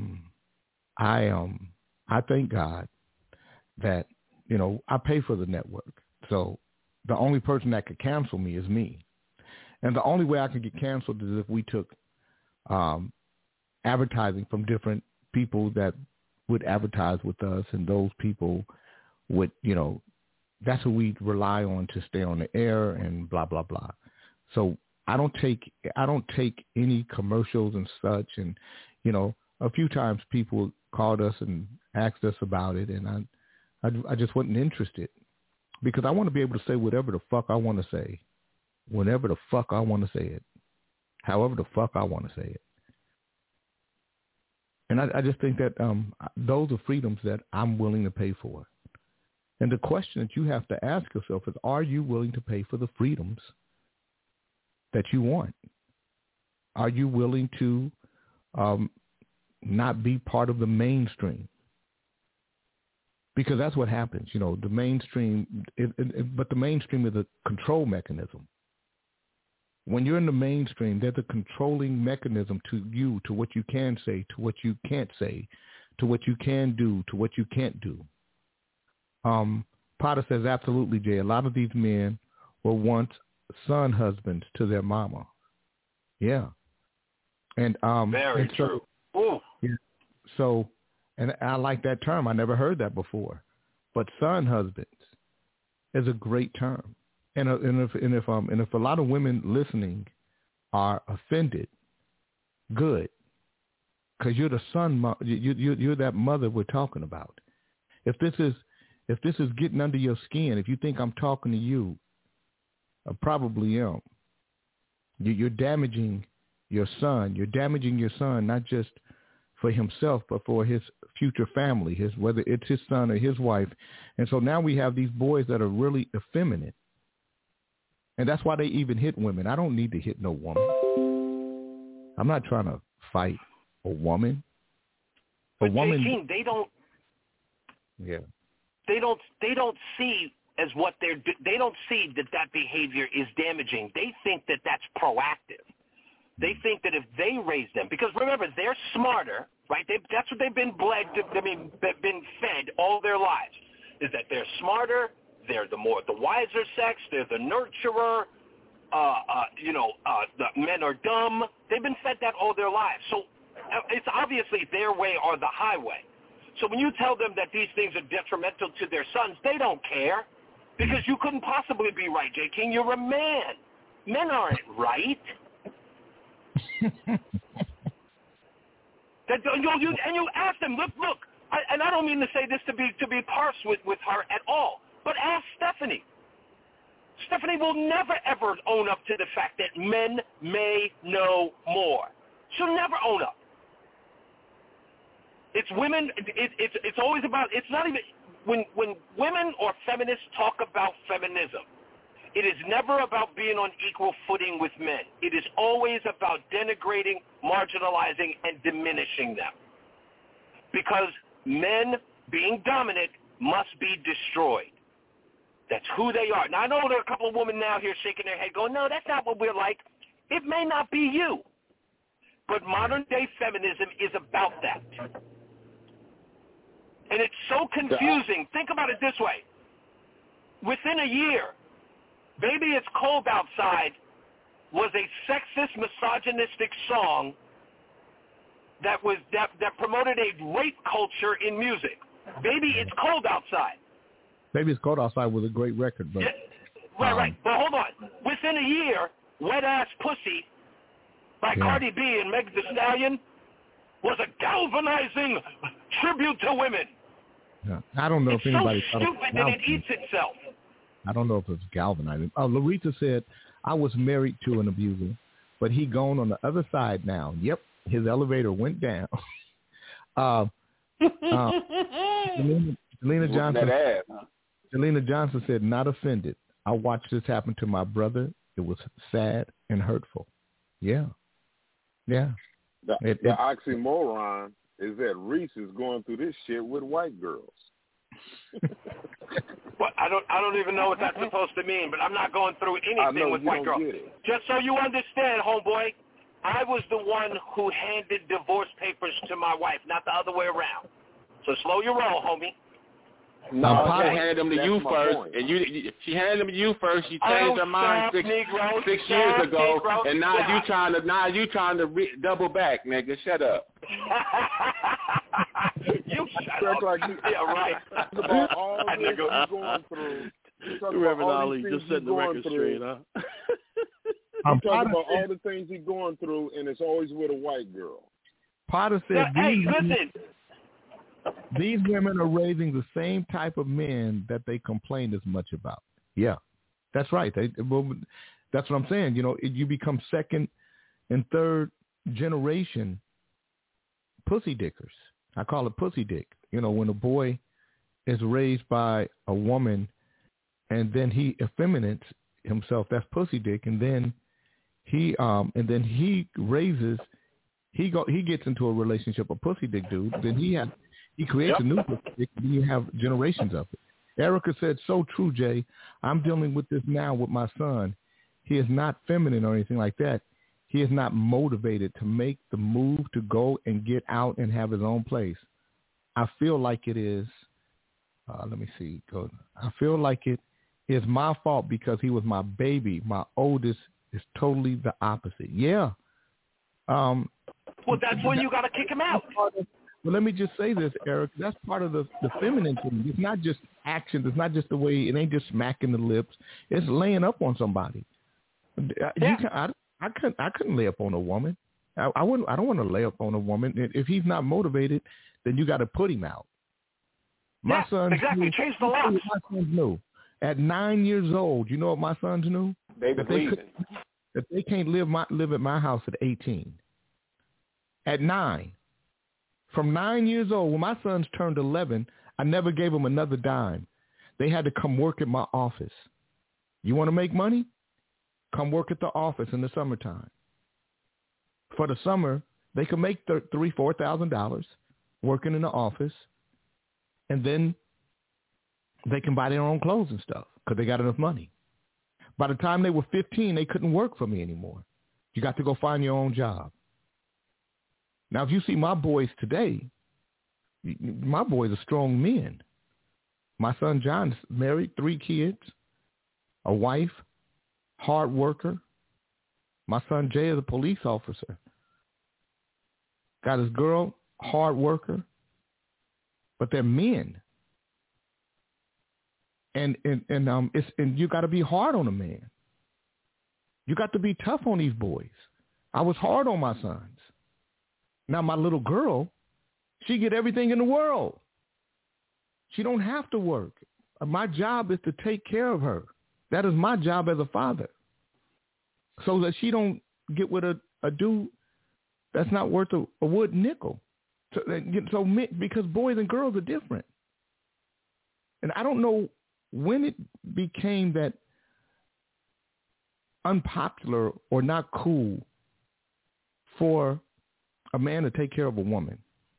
I thank God that, you know, I pay for the network. So the only person that could cancel me is me. And the only way I could get canceled is if we took advertising from different people that would advertise with us, and those people would, you know, that's who we rely on to stay on the air and blah, blah, blah. So I don't take any commercials and such. And, you know, a few times people called us and asked us about it, and I just wasn't interested, because I want to be able to say whatever the fuck I want to say, whenever the fuck I want to say it, however the fuck I want to say it. And I just think that those are freedoms that I'm willing to pay for. And the question that you have to ask yourself is, are you willing to pay for the freedoms that you want? Are you willing to not be part of the mainstream? Because that's what happens, you know, the mainstream, but the mainstream is a control mechanism. When you're in the mainstream, there's a controlling mechanism to you, to what you can say, to what you can't say, to what you can do, to what you can't do. Potter says, absolutely, Jay. A lot of these men were once son husbands to their mama. Yeah. And very true. Yeah, so, and I like that term. I never heard that before. But son husbands is a great term. And if a lot of women listening are offended, good, because you're the son, you're that mother we're talking about. If this is getting under your skin, if you think I'm talking to you, I probably am. You're damaging your son. You're damaging your son not just for himself, but for his future family, whether it's his son or his wife. And so now we have these boys that are really effeminate. And that's why they even hit women. I don't need to hit no woman. I'm not trying to fight a woman. But King, they don't. Yeah. They don't see as what they don't see that behavior is damaging. They think that that's proactive. They think that if they raise them, because remember, they're smarter, right? That's what they've been been fed all their lives, is that they're smarter. They're the wiser sex. They're the nurturer. The men are dumb. They've been fed that all their lives. So it's obviously their way or the highway. So when you tell them that these things are detrimental to their sons, they don't care, because you couldn't possibly be right, J. King. You're a man. Men aren't right. And you ask them, look, and I don't mean to say this to be parse with her at all, but ask Stephanie. Stephanie will never, ever own up to the fact that men may know more. She'll never own up. It's women. It's always about. It's not even when women or feminists talk about feminism. It is never about being on equal footing with men. It is always about denigrating, marginalizing, and diminishing them. Because men, being dominant, must be destroyed. That's who they are. Now, I know there are a couple of women now here shaking their head going, no, that's not what we're like. It may not be you. But modern-day feminism is about that. And it's so confusing. Think about it this way. Within a year, Baby It's Cold Outside was a sexist, misogynistic song that promoted a rape culture in music. Baby It's Cold Outside. Baby It's Cold Outside was a great record, but right. But hold on. Within a year, Wet Ass Pussy by Cardi B and Meg Thee Stallion was a galvanizing tribute to women. Yeah. I don't know if anybody. It's so stupid that it eats itself. I don't know if it's galvanizing. Larita said, I was married to an abuser, but he gone on the other side now. Yep, his elevator went down. Selena Johnson said, not offended. I watched this happen to my brother. It was sad and hurtful. Yeah. Yeah. The oxymoron is that Reese is going through this shit with white girls. Well, I don't even know what that's supposed to mean, but I'm not going through anything with white girls. Just so you understand, homeboy, I was the one who handed divorce papers to my wife, not the other way around. So slow your roll, homie. No, she handed them to you first, and she handed them to you first. She changed her mind 6 years ago, and now you trying to double back, nigga. Shut up. You shut up. Yeah, right. About all this he's going through. Reverend Ali, just setting the record straight, huh? I'm talking about all the things he's going through, and it's always with a white girl. Potter said, hey, listen. These women are raising the same type of men that they complain as much about. Yeah, that's right. That's what I'm saying. You know, you become second and third generation pussy dickers. I call it pussy dick. You know, when a boy is raised by a woman and then he effeminates himself, that's pussy dick. And then he raises, he gets into a relationship, a pussy dick dude. Then he creates a new pussy dick, and then you have generations of it. Erica said, so true, Jay. I'm dealing with this now with my son. He is not feminine or anything like that. He is not motivated to make the move to go and get out and have his own place. I feel like it is, I feel like it is my fault because he was my baby. My oldest is totally the opposite. Yeah. Well, that's when you got to kick him out. Well, let me just say this, Eric. That's part of the feminine thing. It's not just action. It's not just the way. It ain't just smacking the lips. It's laying up on somebody. Yeah. I couldn't lay up on a woman. I wouldn't. I don't want to lay up on a woman. If he's not motivated, then you got to put him out. My son exactly. Change the locks. My sons knew at 9 years old. You know what my sons knew? That they can't live at my house at 18. At 9. From 9 years old, when my sons turned 11, I never gave them another dime. They had to come work at my office. You want to make money? Come work at the office in the summertime. For the summer, they could make $3,000-$4,000 working in the office, and then they can buy their own clothes and stuff because they got enough money. By the time they were 15, they couldn't work for me anymore. You got to go find your own job. Now, if you see my boys today, my boys are strong men. My son John's married, 3 kids, a wife, hard worker. My son Jay is a police officer. Got his girl, hard worker. But they're men. And you got to be hard on a man. You got to be tough on these boys. I was hard on my sons. Now my little girl, she get everything in the world. She don't have to work. My job is to take care of her. That is my job as a father. So that she don't get with a dude that's not worth a wood nickel. So because boys and girls are different. And I don't know when it became that unpopular or not cool for a man to take care of a woman.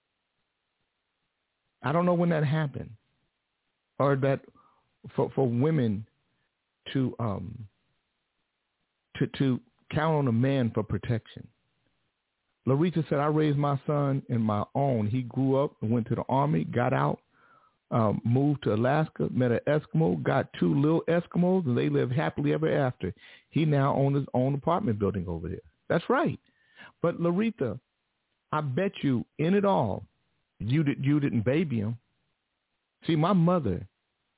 I don't know when that happened, or that for women to count on a man for protection. Larita said, I raised my son in my own. He grew up and went to the Army, got out, moved to Alaska, met an Eskimo, got 2 little Eskimos, and they live happily ever after. He now owns his own apartment building over there. That's right. But Larita, I bet you in it all, you didn't baby him. See, my mother,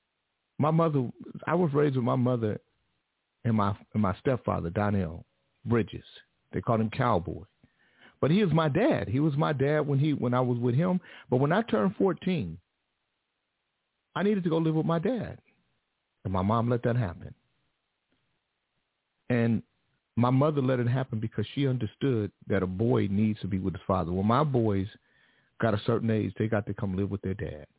I was raised with my mother and my stepfather, Donnell Bridges. They called him Cowboy. But he was my dad. He was my dad when I was with him. But when I turned 14, I needed to go live with my dad. And my mom let that happen. And my mother let it happen because she understood that a boy needs to be with his father. When my boys got a certain age, they got to come live with their dad.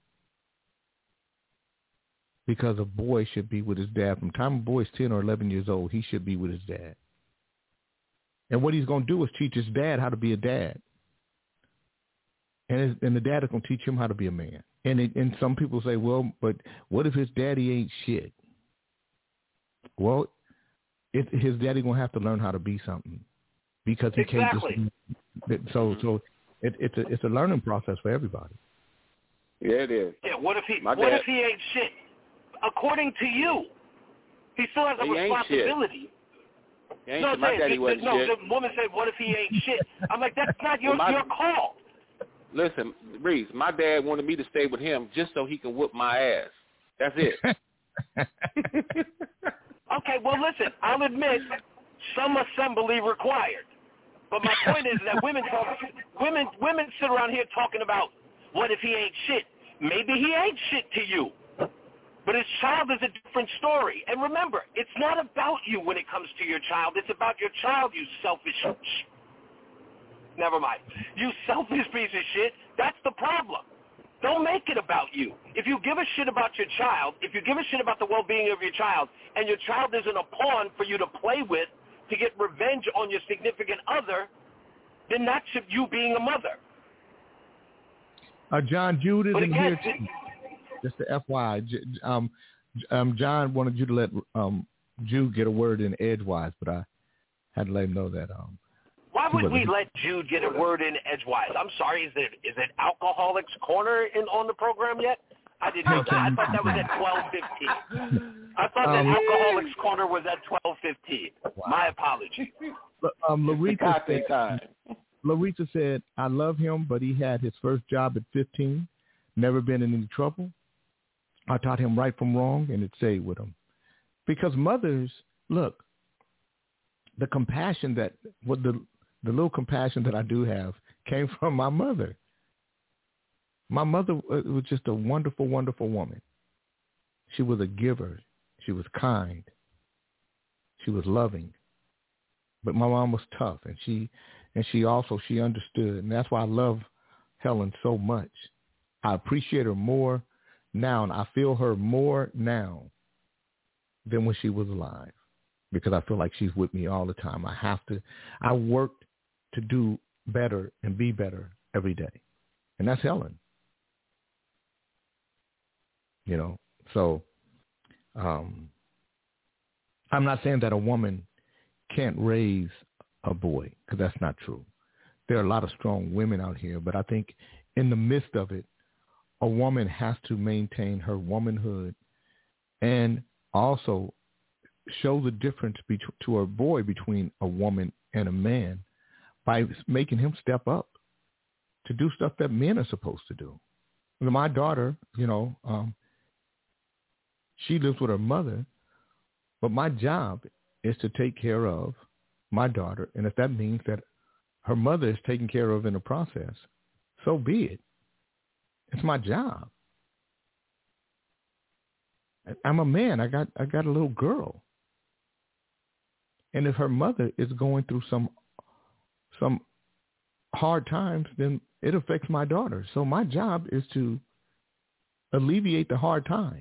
Because a boy should be with his dad. From the time a boy is 10 or 11 years old, he should be with his dad. And what he's going to do is teach his dad how to be a dad. And the dad is going to teach him how to be a man. And some people say, well, but what if his daddy ain't shit? Well, his daddy going to have to learn how to be something. Because he can't just... So it's a learning process for everybody. Yeah, it is. Yeah, what if he ain't shit? According to you, he still has a responsibility. No, the woman said, what if he ain't shit? I'm like, that's not your call. Listen, Reese, my dad wanted me to stay with him just so he can whoop my ass. That's it. Okay, well, listen, I'll admit, some assembly required. But my point is that women sit around here talking about, what if he ain't shit? Maybe he ain't shit to you. But his child is a different story. And remember, it's not about you when it comes to your child. It's about your child, you selfish... Never mind. You selfish piece of shit, that's the problem. Don't make it about you. If you give a shit about your child, if you give a shit about the well-being of your child, and your child isn't a pawn for you to play with to get revenge on your significant other, then that's you being a mother. John Jude isn't here too. Just the FYI, John wanted you to let Jude get a word in edgewise, but I had to let him know that. Why would we let Jude get a word in edgewise? I'm sorry, is it Alcoholics Corner on the program yet? I didn't know that. I thought that was at 12:15. I thought that Alcoholics Corner was at 12:15. Wow. My apologies. Larita said, I love him, but he had his first job at 15, never been in any trouble. I taught him right from wrong, and it stayed with him. Because mothers, look, the compassion the little compassion that I do have came from my mother. My mother was just a wonderful, wonderful woman. She was a giver. She was kind. She was loving. But my mom was tough, and she understood, and that's why I love Helen so much. I appreciate her more now, and I feel her more now than when she was alive, because I feel like she's with me all the time. I work to do better and be better every day, and that's Helen. So I'm not saying that a woman can't raise a boy, because that's not true. There are a lot of strong women out here, but I think in the midst of it, a woman has to maintain her womanhood and also show the difference to her boy between a woman and a man by making him step up to do stuff that men are supposed to do. My daughter, she lives with her mother, but my job is to take care of my daughter, and if that means that her mother is taken care of in the process, so be it. It's my job. I'm a man. I got a little girl. And if her mother is going through some hard times, then it affects my daughter. So my job is to alleviate the hard time.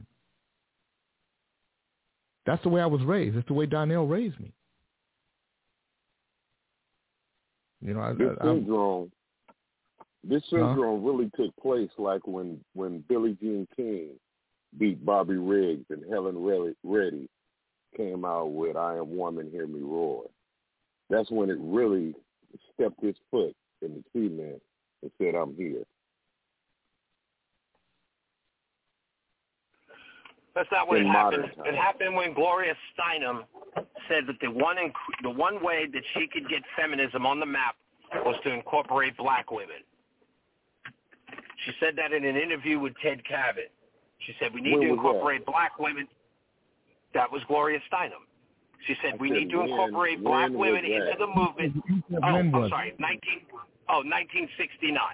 That's the way I was raised. That's the way Donnell raised me. You know, this syndrome really took place like when Billie Jean King beat Bobby Riggs and Helen Reddy came out with "I Am Woman, Hear Me Roar." That's when it really stepped its foot in the cement and said, "I'm here." That's not when it happened. It happened when Gloria Steinem said that the one way that she could get feminism on the map was to incorporate black women. She said that in an interview with Ted Kavett. She said, we need to incorporate black women. That was Gloria Steinem. She said, we need to incorporate black women into the movement. I'm sorry, 1969.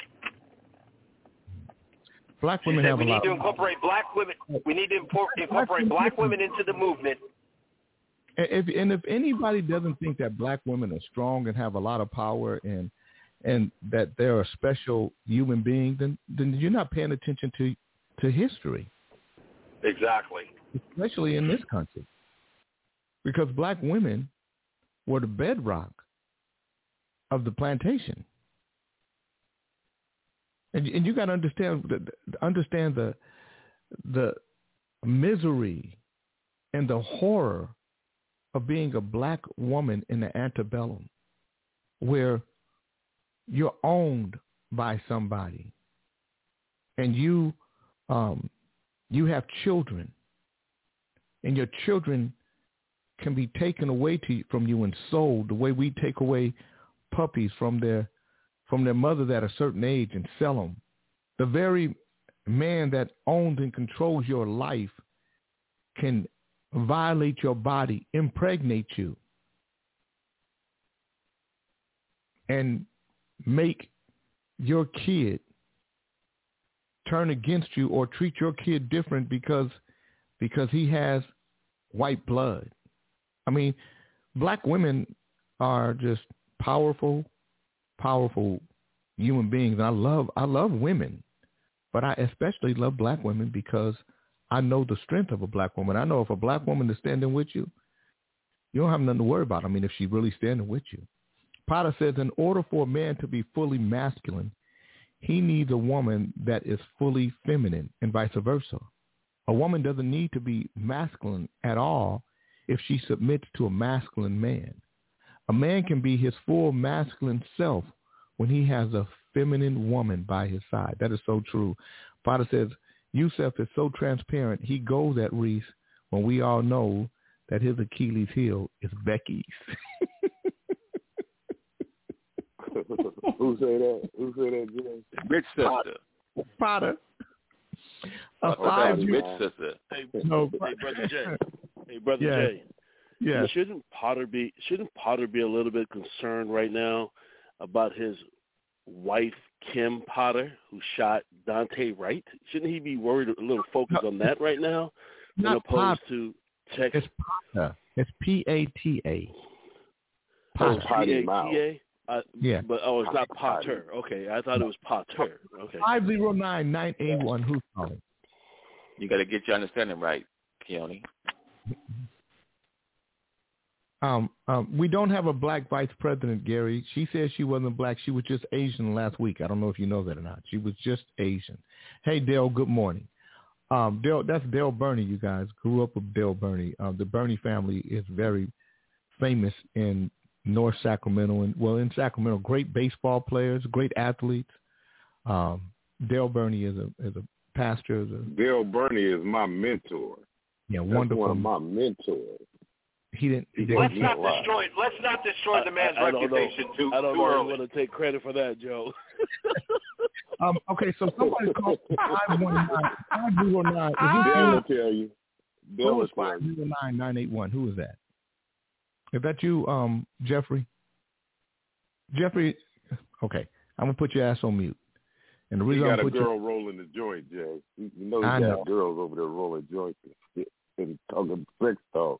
Black women have a lot. We need to incorporate black women. We need to incorporate black women into the movement. If anybody doesn't think that black women are strong and have a lot of power and that they're a special human being, then you're not paying attention to history. Exactly. Especially in this country, because black women were the bedrock of the plantation. And you got to understand the misery and the horror of being a black woman in the antebellum, where you're owned by somebody, and you have children, and your children can be taken away from you and sold the way we take away puppies from their mother at a certain age and sell them. The very man that owns and controls your life can violate your body, impregnate you, and make your kid turn against you or treat your kid different because he has white blood. I mean, black women are just powerful human beings. And I love women, but I especially love black women because I know the strength of a black woman. I know if a black woman is standing with you, you don't have nothing to worry about. I mean, if she's really standing with you. Potter says, in order for a man to be fully masculine, he needs a woman that is fully feminine and vice versa. A woman doesn't need to be masculine at all if she submits to a masculine man. A man can be his full masculine self when he has a feminine woman by his side. That is so true. Potter says, Yusef is so transparent. He goes at Reese when we all know that his Achilles heel is Becky's. Who say that? Who say that, Jay? Rich sister. Potter. Rich sister. Hey, Brother Jay. Hey, Brother Jay. Yeah. Shouldn't Potter be a little bit concerned right now about his wife, Kim Potter, who shot Dante Wright? Shouldn't he be worried, a little focused on that right now, as opposed to Texas? It's Pata. It's P-A-T-A. Potter. P-A-T-A? Yeah. But it's not Potter. Okay, I thought it was Potter. Okay. 509-981. Who's calling? You got to get your understanding right, Keone. We don't have a black vice president, Gary. She said she wasn't black. She was just Asian last week. I don't know if you know that or not. She was just Asian. Hey, Dale, good morning. That's Dale Burney, you guys. Grew up with Dale Burney. The Burney family is very famous in North Sacramento. In Sacramento, great baseball players, great athletes. Dale Burney is a pastor. Dale Burney is my mentor. Yeah, that's wonderful. One of my mentors. Let's not destroy the man's reputation too early. I don't want to take credit for that, Joe. Okay, so somebody called 509. Bill will tell you. Bill is 509-981. Who is that? Is that you, Jeffrey? Jeffrey, okay. I'm going to put your ass on mute. And the reason you got a girl rolling the joint, Jay. You know you got girls over there rolling joints. and talking sex talk.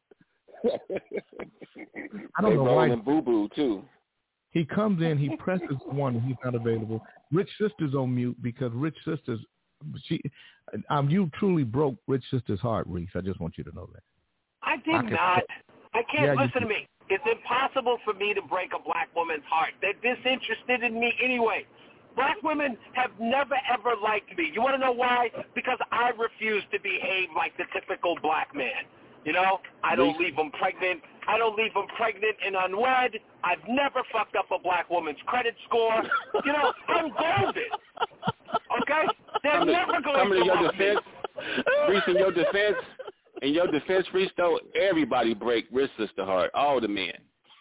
I don't know why. Boo-boo, too. He comes in, he presses one, and he's not available. Rich Sister's on mute because Rich Sister's, you truly broke Rich Sister's heart, Reese. I just want you to know that. I did not. I can't listen to me. It's impossible for me to break a black woman's heart. They're disinterested in me anyway. Black women have never, ever liked me. You want to know why? Because I refuse to behave like the typical black man. You know, I don't leave them pregnant. I don't leave them pregnant and unwed. I've never fucked up a black woman's credit score. You know, I'm golden. Okay? They're never going to your love defense, me. Reese, in your defense, Reese, though, everybody break Rich Sister heart, all the men.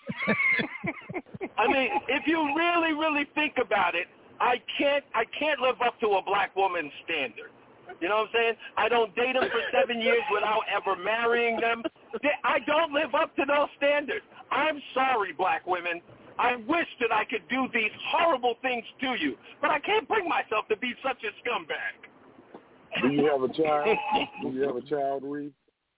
I mean, if you really, really think about it, I can't live up to a black woman's standard. You know what I'm saying? I don't date them for 7 years without ever marrying them. I don't live up to those standards. I'm sorry, black women. I wish that I could do these horrible things to you, but I can't bring myself to be such a scumbag. Do you have a child? Do you have a child, Reed?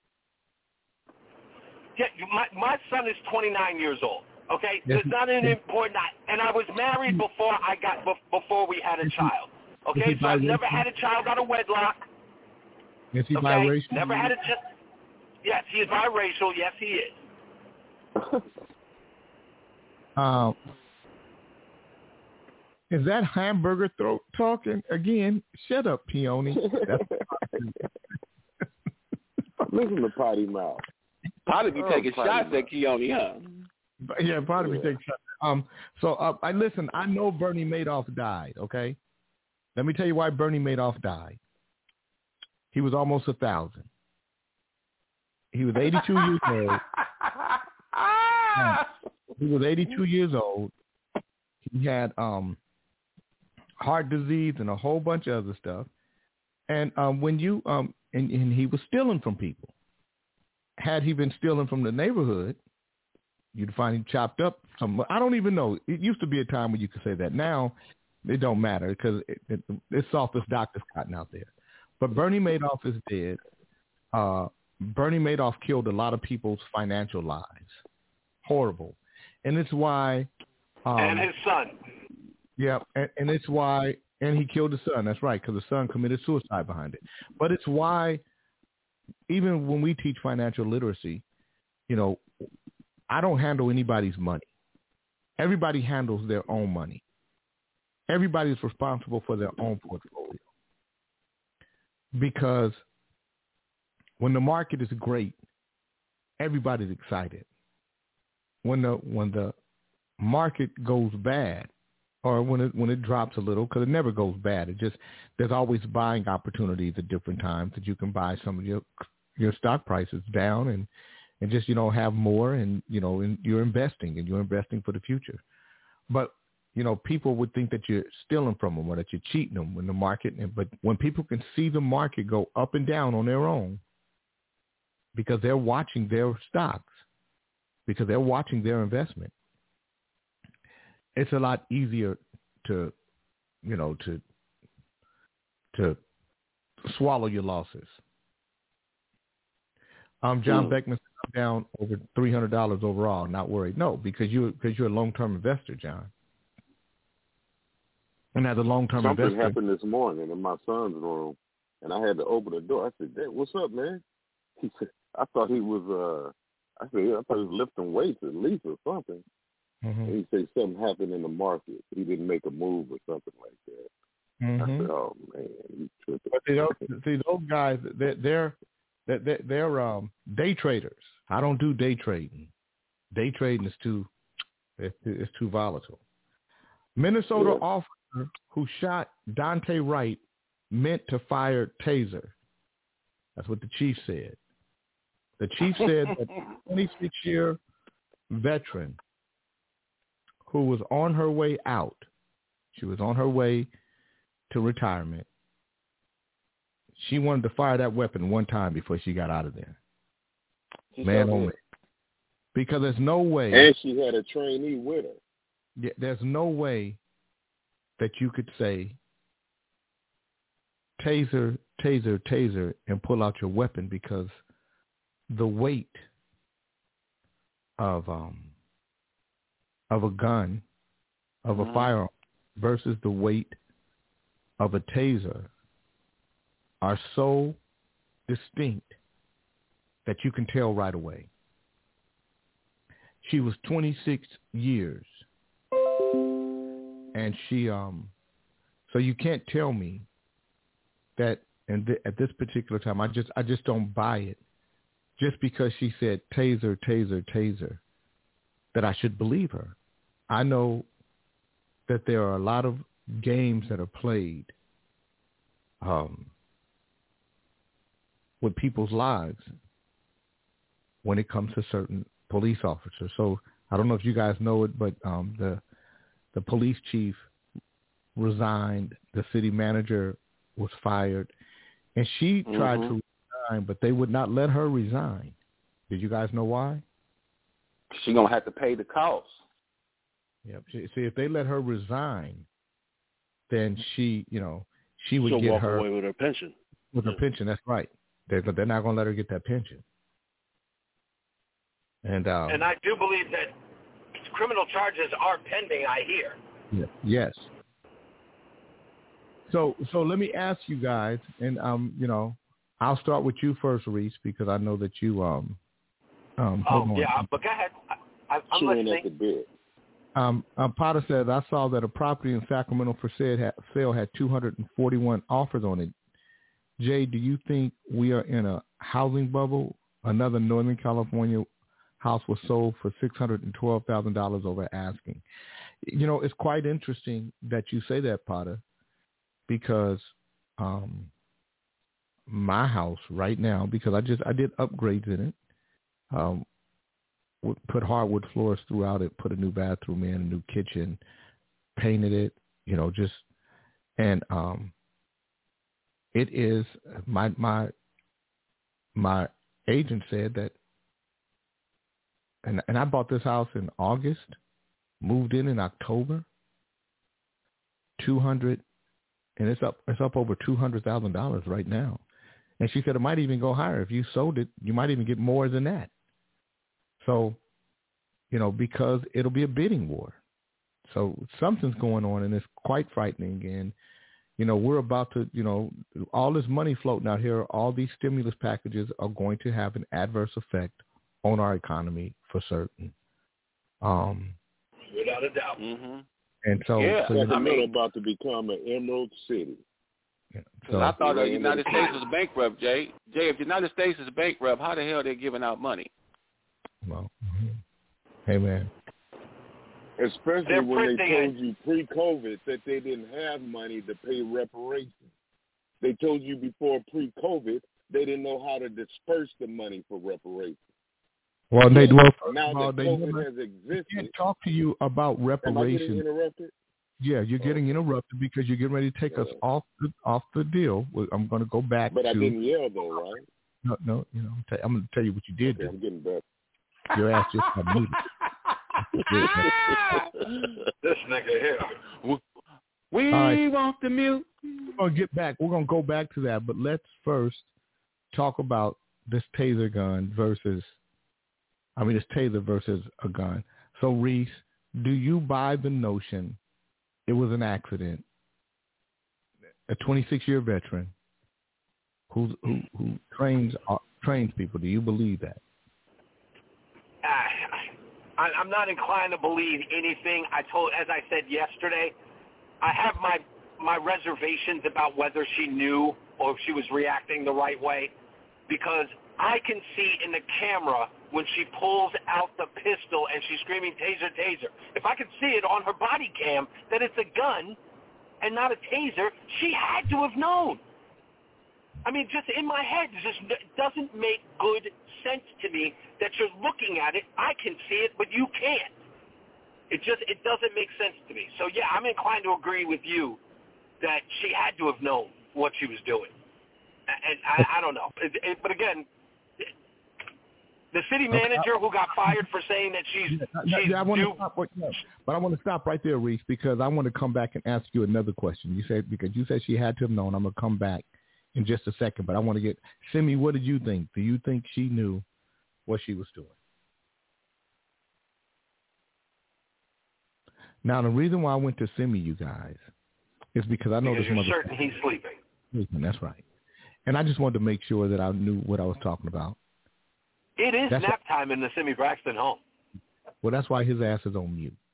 Yeah, my son is 29 years old. Okay, it's not an important. And I was married before we had a child. Okay, so I've never had a child out of wedlock. Is he biracial? Never had a child. Yes, he is biracial. Yes, he is. Is that hamburger throat talking again? Shut up, Peony. Listen to Potty Mouth. Potty be taking shots at Keone, huh? Yeah, Potty be taking shots. I listen. I know Bernie Madoff died. Okay, let me tell you why Bernie Madoff died. He was almost 1,000. He was 82 years old. He was 82 years old. He had heart disease and a whole bunch of other stuff. And when you and he was stealing from people. Had he been stealing from the neighborhood, you'd find him chopped up. I don't even know. It used to be a time when you could say that. Now it don't matter because it's softest Dr. Cotton out there. But Bernie Madoff is dead. Bernie Madoff killed a lot of people's financial lives. Horrible. And it's why... and his son. Yeah, and it's why... And he killed his son. That's right, because the son committed suicide behind it. But it's why, even when we teach financial literacy, you know, I don't handle anybody's money. Everybody handles their own money. Everybody is responsible for their own portfolio. Because when the market is great, everybody's excited. When the market goes bad, or when it drops a little, because it never goes bad. There's always buying opportunities at different times that you can buy some of your stock prices down and just, you know, have more and, you know, and you're investing for the future. But, you know, people would think that you're stealing from them or that you're cheating them when the market, but when people can see the market go up and down on their own because they're watching their stocks, because they're watching their investment, it's a lot easier to, you know, to swallow your losses. John Beckman down over $300 overall. Not worried. No, because you're a long-term investor, John. And as a long-term investor, something happened this morning in my son's room, and I had to open the door. I said, "Dad, what's up, man?" He said, "I thought he was." I said, "I thought he was lifting weights at least or something." Mm-hmm. And he said something happened in the market. He didn't make a move or something like that. Mm-hmm. I said, "Oh man, he's tripping." But see those guys, they're day traders. I don't do day trading. Day trading is too volatile. Minnesota officer who shot Dante Wright meant to fire Taser. That's what the chief said. The chief said that a 26-year veteran who was on her way out, she was on her way to retirement, she wanted to fire that weapon one time before she got out of there. Man, oh man. Because there's no way. And she had a trainee with her. Yeah, there's no way that you could say, taser, taser, taser, and pull out your weapon because the weight of a gun, of a firearm, versus the weight of a taser are so distinct that you can tell right away. She was 26 years, and she so you can't tell me that at this particular time, I just don't buy it. Just because she said taser, taser, taser, that I should believe her. I know that there are a lot of games that are played with people's lives when it comes to certain police officers. So I don't know if you guys know it, but the police chief resigned. The city manager was fired, and she tried to resign, but they would not let her resign. Did you guys know why? She's going to have to pay the cost. Yep. See, if they let her resign, then she would She'll get walk her away with her pension. With her pension, that's right. They're not going to let her get that pension. And I do believe that criminal charges are pending, I hear. Yes. So let me ask you guys, and I'll start with you first, Reese, because I know that you hold on. Yeah, but go ahead. I'm listening. At the bit. Potter says, I saw that a property in Sacramento for sale had 241 offers on it. Jay, do you think we are in a housing bubble? Another Northern California house was sold for $612,000 over asking. It's quite interesting that you say that, Potter, because my house right now, because I did upgrades in it, put hardwood floors throughout it, put a new bathroom in, a new kitchen, painted it, it is my agent said that, and I bought this house in August, moved in October, 200, and it's up over $200,000 right now. And she said it might even go higher. If you sold it, you might even get more than that. So, because it'll be a bidding war. So something's going on, and it's quite frightening. And, we're about to, all this money floating out here, all these stimulus packages are going to have an adverse effect on our economy for certain. Without a doubt. Mm-hmm. And so, Sacramento about to become an emerald city. So, I thought the United States was bankrupt, Jay. Jay, if the United States is bankrupt, how the hell are they giving out money? Well, hey, man. Especially when they told you pre-COVID that they didn't have money to pay reparations. They told you before pre-COVID they didn't know how to disperse the money for reparations. Well, now that COVID has existed. I can't talk to you about reparations. Am I getting interrupted? Yeah, you're getting interrupted because you're getting ready to take us off the deal. I'm going to go back. But I didn't yell though, right? No. I'm going to tell you what you did. Okay, I'm getting better. Your ass just got muted. This nigga here. We want the mute. We're going to get back. We're going to go back to that. But let's first talk about this taser gun versus a gun. So, Reese, do you buy the notion it was an accident? A 26-year veteran who trains people. Do you believe that? I'm not inclined to believe anything. As I said yesterday, I have my reservations about whether she knew or if she was reacting the right way, because I can see in the camera when she pulls out the pistol and she's screaming, taser, taser. If I could see it on her body cam that it's a gun and not a taser, she had to have known. I mean, just in my head, it just doesn't make good sense to me that you're looking at it. I can see it, but you can't. It doesn't make sense to me. So, yeah, I'm inclined to agree with you that she had to have known what she was doing. And I don't know. But, again, the city manager who got fired for saying that she's I want to stop right there, Reese, because I want to come back and ask you another question. You said she had to have known. I'm going to come back in just a second, but I want to get Simi. What did you think? Do you think she knew what she was doing. Now, the reason why I went to Simi, you guys, is because I know this mother. You're certain he's sleeping. That's right. And I just wanted to make sure that I knew what I was talking about. It is nap time in the Simi Braxton home. Well, that's why his ass is on mute.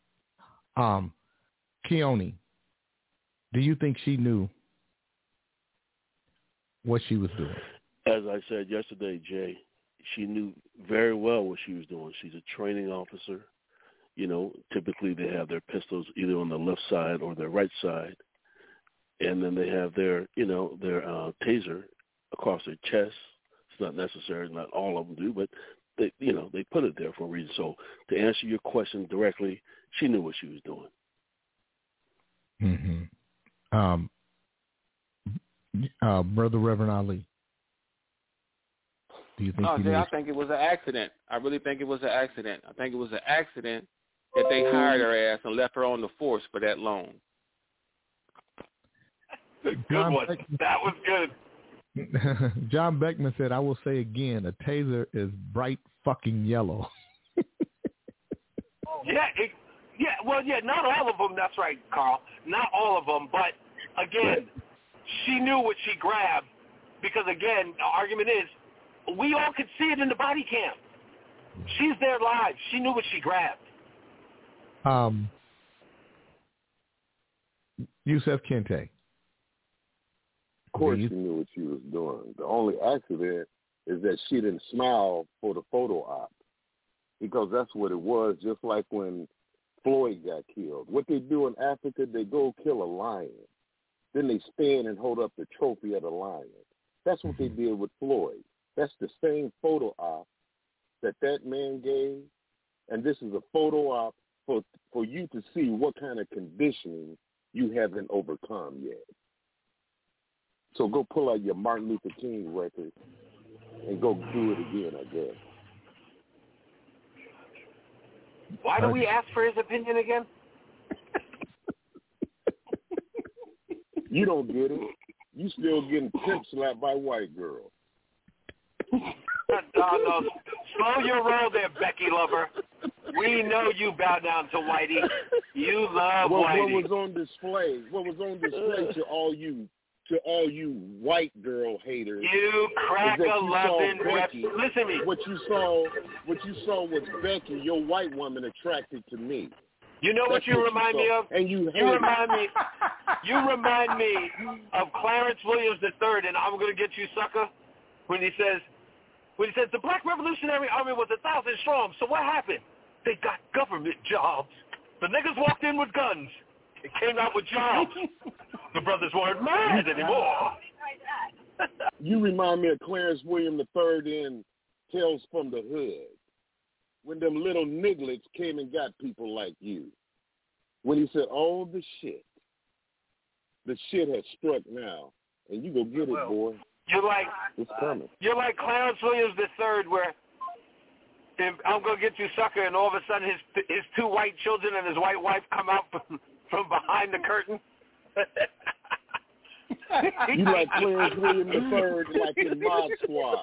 Keone, do you think she knew what she was doing? As I said yesterday, Jay, she knew very well what she was doing. She's a training officer. You know, typically they have their pistols either on the left side or their right side, and then they have their, their taser across their chest. It's not necessary; not all of them do, but they put it there for a reason. So, to answer your question directly, she knew what she was doing. Brother Reverend Ali, do you think? No, Jay, I think it was an accident. I really think it was an accident. I think it was an accident that they hired her ass and left her on the force for that long. Good one. That was good. John Beckman said, I will say again, a taser is bright fucking yellow. Not all of them. That's right, Carl. Not all of them, but again, she knew what she grabbed because, again, the argument is we all could see it in the body cam. She's there live. She knew what she grabbed. Yusef Kente. Of course she knew what she was doing. The only accident is that she didn't smile for the photo op, because that's what it was, just like when Floyd got killed. What they do in Africa, they go kill a lion. Then they stand and hold up the trophy of the lion. That's what they did with Floyd. That's the same photo op that man gave, and this is a photo op for you to see what kind of conditioning you haven't overcome yet. So go pull out your Martin Luther King record and go do it again, I guess. Why do we ask for his opinion again? You don't get it. You still getting pimp slapped by white girls. No. Slow your roll there, Becky lover. We know you bow down to Whitey. You love Whitey. What was on display? What was on display to all you white girl haters? You crack-a-loving listen to me. What you saw was Becky, your white woman, attracted to me. You know what you remind me of? And you remind me of Clarence Williams III, and I'm gonna get you, sucker. When he says the Black Revolutionary Army was 1,000 strong. So what happened? They got government jobs. The niggas walked in with guns. It came out with jobs. The brothers weren't mad anymore. You remind me of Clarence William III in Tales from the Hood, when them little nigglets came and got people like you. When he said, "Oh, the shit has struck now, and you go get it, boy." It's coming. You're like Clarence Williams III, where I'm gonna get you, sucker, and all of a sudden his two white children and his white wife come out from behind the curtain. You like Clarence Williams III, like in Mod Squad.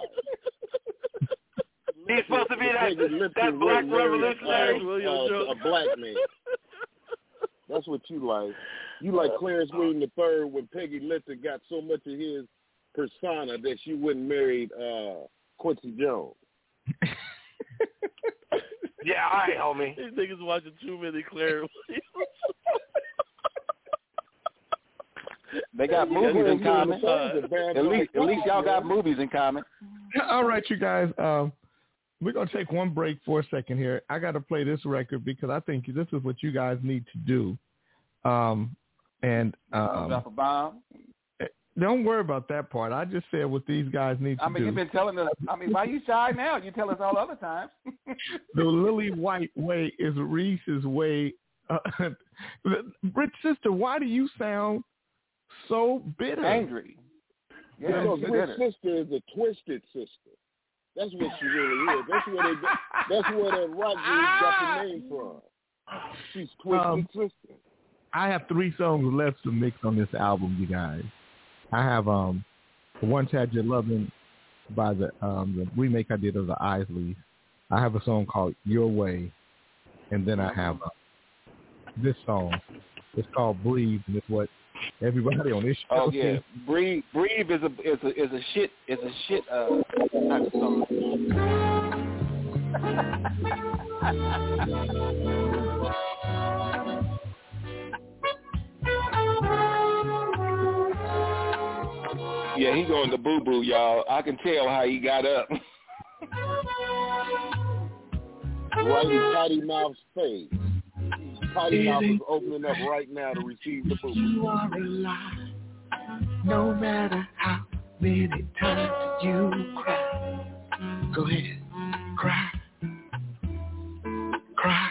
He's supposed to be that black revolutionary. A black man. That's what you like. You like Clarence Williams III when Peggy Lipton got so much of his persona that she wouldn't marry Quincy Jones. Yeah, all right, homie. These niggas watching too many Clarence Williams. They got movies in common. At least y'all got movies in common. All right, you guys. We're going to take one break for a second here. I got to play this record because I think this is what you guys need to do. Drop a bomb. Don't worry about that part. I just said what these guys need to do. You've been telling us. Why you shy now? You tell us all other times. The Lily White way is Reese's way. Rich sister, why do you sound so bitter? Angry. Yeah, because Rich sister is a twisted sister. That's what she really is. That's where that rock group got the name from. She's twisted. I have 3 songs left to mix on this album, you guys. I have Once Had Your Lovin' by the remake I did of the Isleys. I have a song called Your Way, and then I have this song. It's called Breathe, and it's what everybody on this show. Oh yeah, Breathe is a shit type of song. Yeah, he going to boo-boo, y'all. I can tell how he got up. Right in Potty Mouth's face. Potty Mouth is opening up right now to receive the boo-boo. You are alive, no matter how many times you cry. Go ahead, cry. Cry.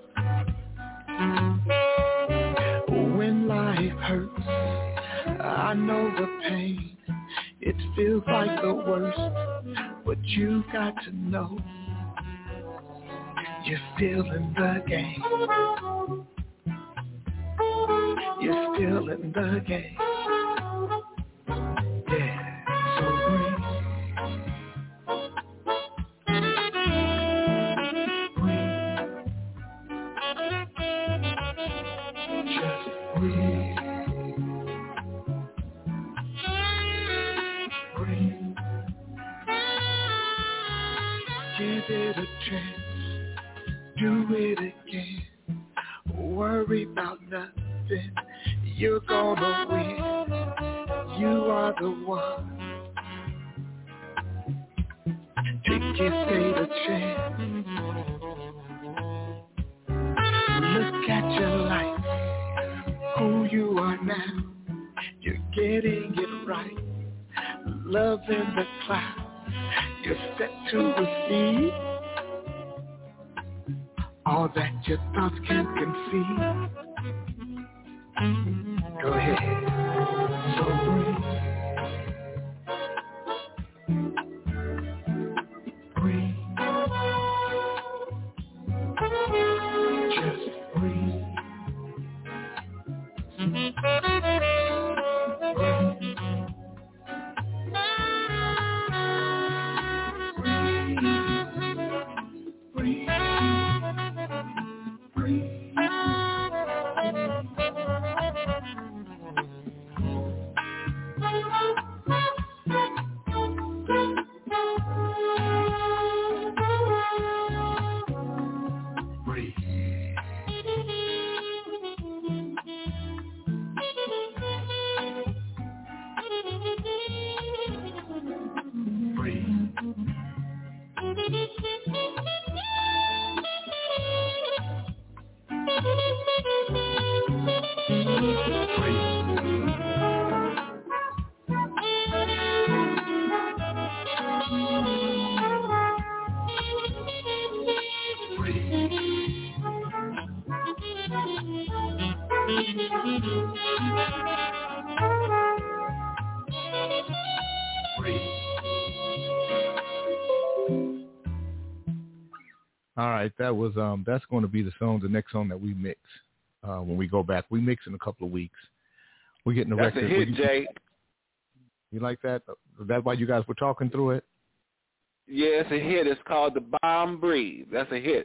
When life hurts, I know the pain. It feels like the worst, but you got to know you're still in the game. You're still in the game. Yeah, so breathe. Just breathe. Give it a chance, do it again. Worry about nothing, you're gonna win. You are the one. Take your state a chance. Look at your life, who you are now. You're getting it right. Love in the clouds. You're set to receive all that your thoughts can conceive. Go ahead, so breathe. Just breathe. All right, that was that's going to be the song, the next song that we mix when we go back. We mix in a couple of weeks. We're getting the record. That's a hit, Jay. You like that? Is that why you guys were talking through it? Yeah, it's a hit. It's called The Bomb Breathe. That's a hit.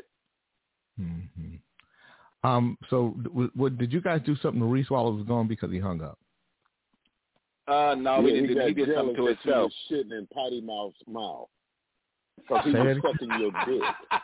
Mm-hmm. So did you guys do something to Reese while it was gone because he hung up? No, we didn't. He did something to himself. He was shitting in Potty Mouth's mouth. Because he was sucking your dick.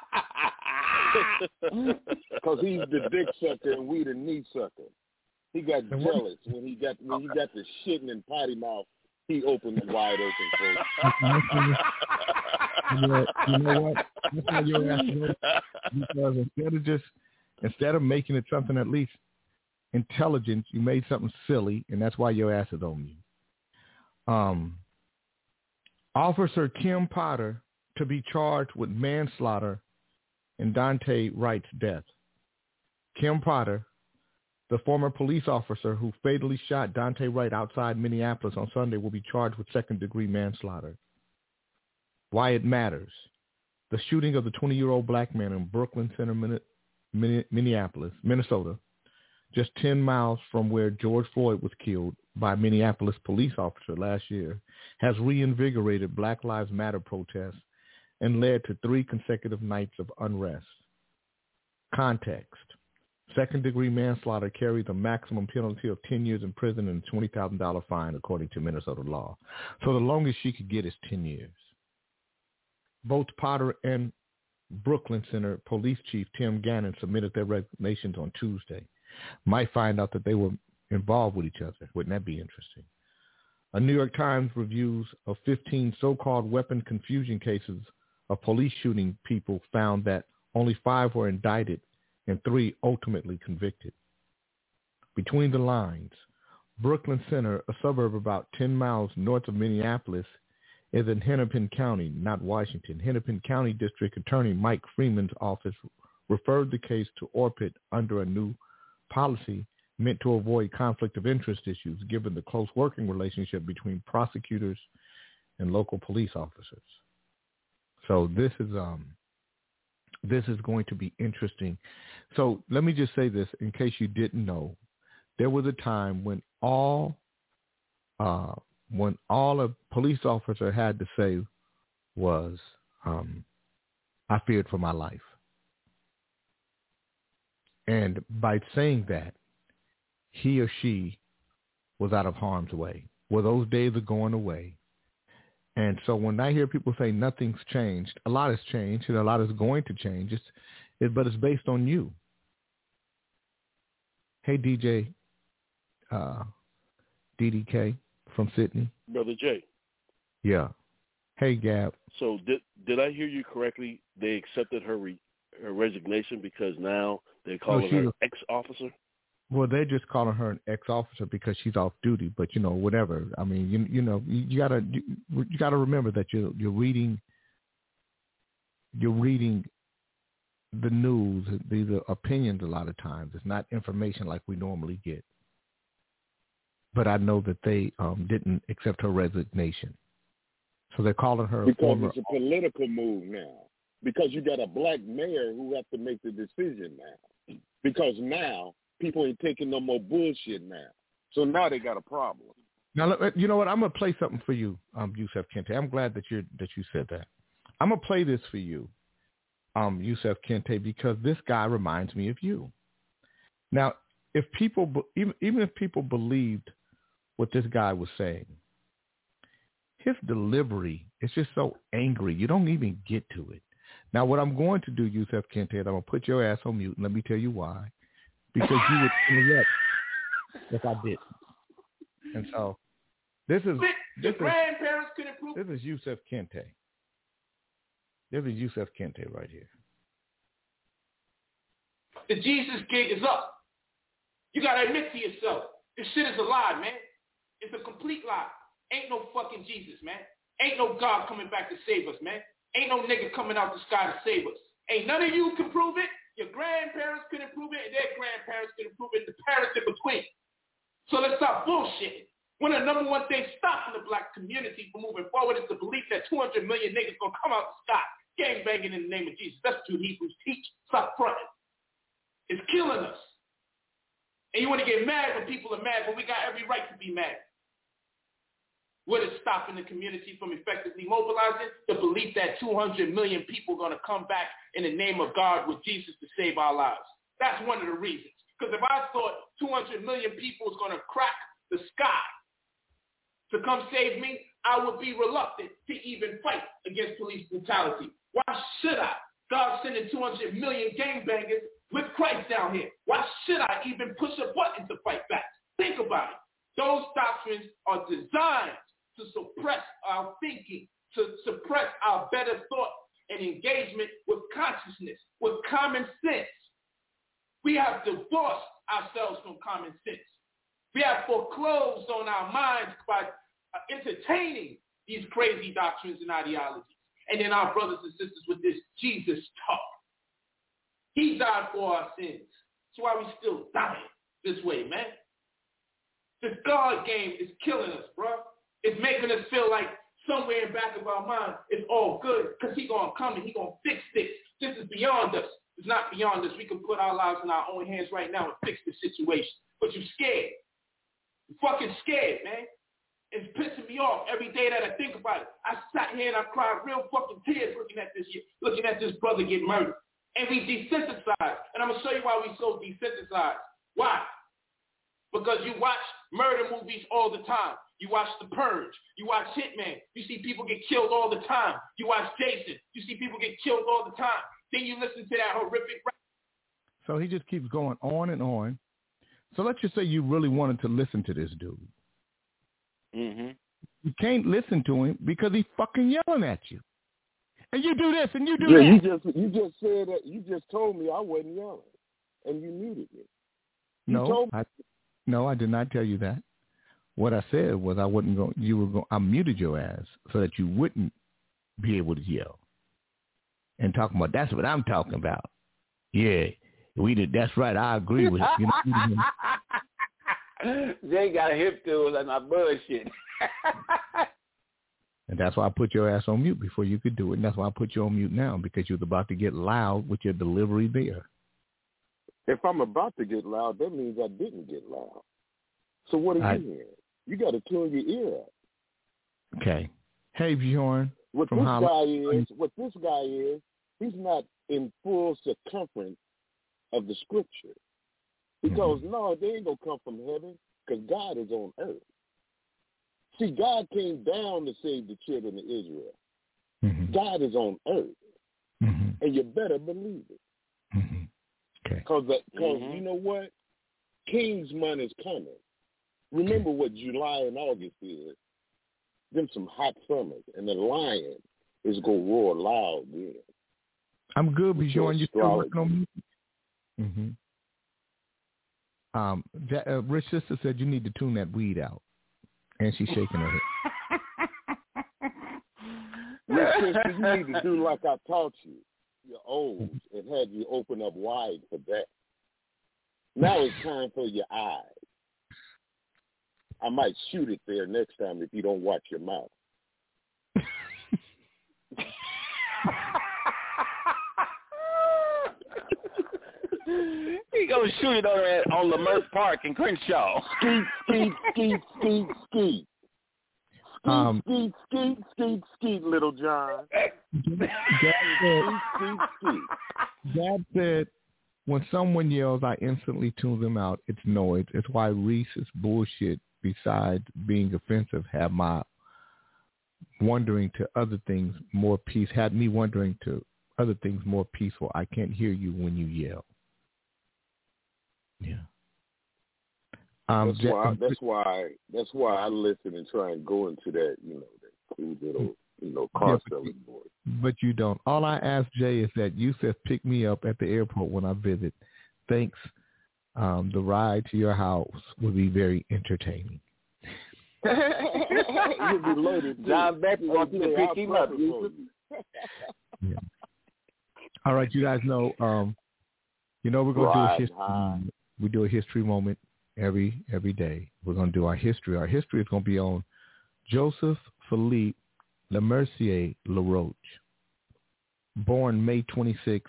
Because he's the dick sucker and we the knee sucker. He got jealous when he got the shitting in Potty Mouth. He opened it wide open, folks. You know what? That's why you're asking. Because instead of making it something at least intelligent, you made something silly, and that's why your ass is on you. Officer Kim Potter to be charged with manslaughter in Daunte Wright's death. Kim Potter, the former police officer who fatally shot Daunte Wright outside Minneapolis on Sunday, will be charged with second-degree manslaughter. Why it matters. The shooting of the 20-year-old black man in Brooklyn Center, Minneapolis, Minnesota, just 10 miles from where George Floyd was killed by a Minneapolis police officer last year, has reinvigorated Black Lives Matter protests and led to 3 consecutive nights of unrest. Context. Second-degree manslaughter carries a maximum penalty of 10 years in prison and a $20,000 fine, according to Minnesota law. So the longest she could get is 10 years. Both Potter and Brooklyn Center Police Chief Tim Gannon submitted their resignations on Tuesday. Might find out that they were involved with each other. Wouldn't that be interesting? A New York Times reviews of 15 so-called weapon confusion cases of police shooting people found that only 5 were indicted and 3 ultimately convicted. Between the lines, Brooklyn Center, a suburb about 10 miles north of Minneapolis, is in Hennepin County, not Washington. Hennepin County District Attorney Mike Freeman's office referred the case to ORPID under a new policy meant to avoid conflict of interest issues, given the close working relationship between prosecutors and local police officers. So this is going to be interesting. So let me just say this in case you didn't know. There was a time when all a police officer had to say was, I feared for my life. And by saying that, he or she was out of harm's way. Well, those days are going away. And so when I hear people say nothing's changed, a lot has changed and a lot is going to change. But it's based on you. Hey, DJ DDK from Sydney. Brother Jay. Yeah. Hey, Gab. So did I hear you correctly? They accepted her resignation because now they're calling her ex-officer? Well, they're just calling her an ex-officer because she's off duty. But whatever. I mean, you gotta remember that you're reading the news. These are opinions a lot of times. It's not information like we normally get. But I know that they didn't accept her resignation, so they're calling her because it's a political move now. Because you got a black mayor who has to make the decision now. Because now people ain't taking no more bullshit now. So now they got a problem. Now, you know what? I'm gonna play something for you, Yusef Kente. I'm glad that you said that. I'm gonna play this for you, Yusef Kente, because this guy reminds me of you. Now, if people, even if people believed what this guy was saying, his delivery is just so angry. You don't even get to it. Now, what I'm going to do, Yusef Kente, I'm going to put your ass on mute, and let me tell you why. Because you would interrupt if I didn't. And so, this is Yusef Kente. This is Yusef Kente right here. The Jesus gig is up. You got to admit to yourself, this shit is a lie, man. It's a complete lie. Ain't no fucking Jesus, man. Ain't no God coming back to save us, man. Ain't no nigga coming out the sky to save us. Ain't none of you can prove it. Your grandparents couldn't prove it, and their grandparents couldn't prove it, and the parents in between. So let's stop bullshitting. One of the number one things stopping the black community from moving forward is the belief that 200 million niggas gonna come out the sky, gangbanging in the name of Jesus. That's what you Hebrews teach. Stop fronting. It's killing us. And you want to get mad when people are mad, but we got every right to be mad. What is stopping the community from effectively mobilizing? The belief that 200 million people are going to come back in the name of God with Jesus to save our lives. That's one of the reasons. Because if I thought 200 million people was going to crack the sky to come save me, I would be reluctant to even fight against police brutality. Why should I? God sending 200 million gangbangers with Christ down here. Why should I even push a button to fight back? Think about it. Those doctrines are designed to suppress our thinking, to suppress our better thought and engagement with consciousness, with common sense. We have divorced ourselves from common sense. We have foreclosed on our minds by entertaining these crazy doctrines and ideologies. And then our brothers and sisters with this Jesus talk. He died for our sins. That's why we still dying this way, man. This God game is killing us, bro. It's making us feel like somewhere in the back of our mind it's all good because he's going to come and he's going to fix this. This is beyond us. It's not beyond us. We can put our lives in our own hands right now and fix the situation. But you're scared. You're fucking scared, man. It's pissing me me off every day that I think about it. I sat here and I cried real fucking tears looking at this brother get murdered. And we desensitized. And I'm going to show you why we so desensitized. Why? Because you watch murder movies all the time. You watch The Purge. You watch Hitman. You see people get killed all the time. You watch Jason. You see people get killed all the time. Then you listen to that horrific rap. So he just keeps going on and on. So let's just say you really wanted to listen to this dude. Mm-hmm. You can't listen to him because he's fucking yelling at you. And you do this and you do that. You just said that. You just told me I wasn't yelling, and you muted me. No, I did not tell you that. What I said was I wasn't going. I muted your ass so that you wouldn't be able to yell and talking about. That's what I'm talking about. Yeah, we did. That's right. I agree with you. Jay got a hip tool and my bullshit. And that's why I put your ass on mute before you could do it. And that's why I put you on mute now, because you're about to get loud with your delivery there. If I'm about to get loud, that means I didn't get loud. So what are you hearing? You got to tune your ear up. Okay. Hey, Bjorn. What this guy is, he's not in full circumference of the scripture. Because, no, they ain't going to come from heaven, because God is on earth. See, God came down to save the children of Israel. Mm-hmm. God is on earth. Mm-hmm. And you better believe it. Mm-hmm. Okay. Because you know what? King's money is coming. Remember what July and August is. Them some hot summers. And the lion is going to roar loud then. I'm good, Bjorn. You still working on me? Mm-hmm. Rich Sister said you need to tune that weed out. And she's shaking her head. Rich Sister, you need to do like I taught you. Your O's and had you open up wide for that. Now it's time for your eyes. I might shoot it there next time if you don't watch your mouth. He gonna shoot it on Lamert Park in Crenshaw. Skeet. Skeet, Little John. Dad said, when someone yells, I instantly tune them out. It's noise. It's why Reese's bullshit, besides being offensive, had me wondering to other things more peaceful. I can't hear you when you yell. Yeah. That's why I listen and try and go into that, that cool little, car selling boy. But you don't. All I ask Jay is that Yusef pick me up at the airport when I visit. Thanks. The ride to your house will be very entertaining. You'll be loaded. John Beck wants you to pick him up. Yeah. All right, you guys know. We're going to do a history moment. We do a history moment every day. We're going to do our history. Our history is going to be on Joseph Philippe Lemercier LaRoche, born May 26,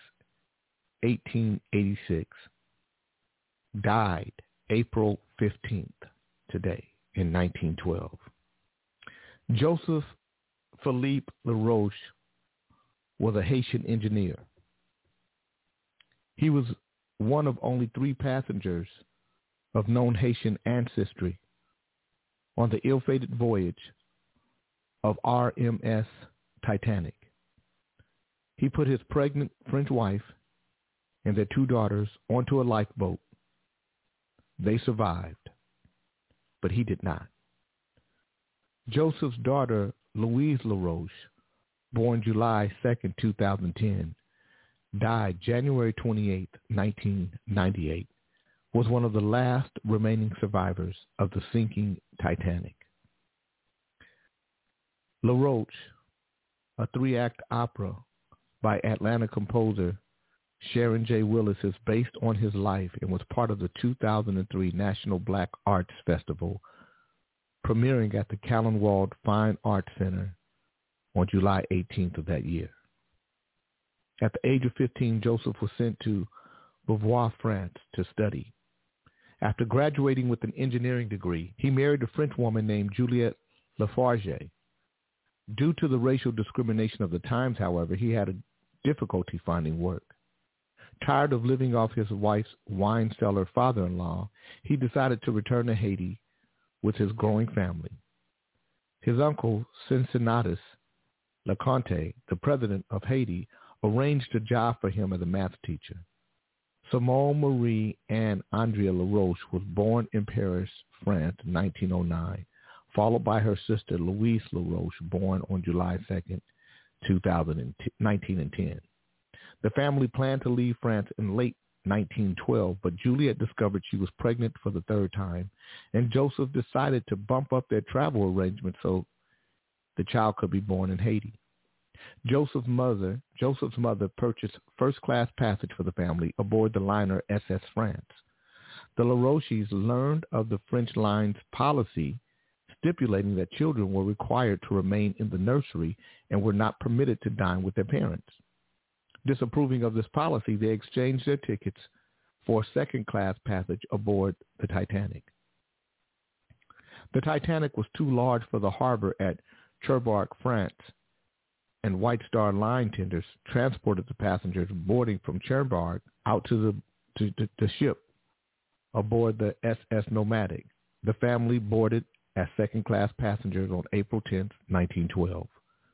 1886, died April 15th, today, in 1912. Joseph Philippe LaRoche was a Haitian engineer. He was one of only 3 passengers of known Haitian ancestry on the ill-fated voyage of RMS Titanic. He put his pregnant French wife and their 2 daughters onto a lifeboat. They survived, but he did not. Joseph's daughter, Louise LaRoche, born July 2nd, 2010, died January 28, 1998, was one of the last remaining survivors of the sinking Titanic. LaRoche, a 3-act opera by Atlanta composer Sharon J. Willis, is based on his life and was part of the 2003 National Black Arts Festival, premiering at the Callan-Wald Fine Arts Center on July 18th of that year. At the age of 15, Joseph was sent to Beauvoir, France, to study. After graduating with an engineering degree, he married a French woman named Juliette Lafarge. Due to the racial discrimination of the times, however, he had a difficulty finding work. Tired of living off his wife's wine cellar father-in-law, he decided to return to Haiti with his growing family. His uncle, Cincinnatus Leconte, the president of Haiti, arranged a job for him as a math teacher. Simone Marie Anne Andrea LaRoche was born in Paris, France, in 1909, followed by her sister Louise LaRoche, born on July 2nd, 1910. The family planned to leave France in late 1912, but Juliet discovered she was pregnant for the third time, and Joseph decided to bump up their travel arrangements so the child could be born in Haiti. Joseph's mother purchased first-class passage for the family aboard the liner SS France. The LaRoches learned of the French line's policy stipulating that children were required to remain in the nursery and were not permitted to dine with their parents. Disapproving of this policy, they exchanged their tickets for a second-class passage aboard the Titanic. The Titanic was too large for the harbor at Cherbourg, France, and White Star Line tenders transported the passengers boarding from Cherbourg out to the ship aboard the SS Nomadic. The family boarded as second-class passengers on April 10, 1912.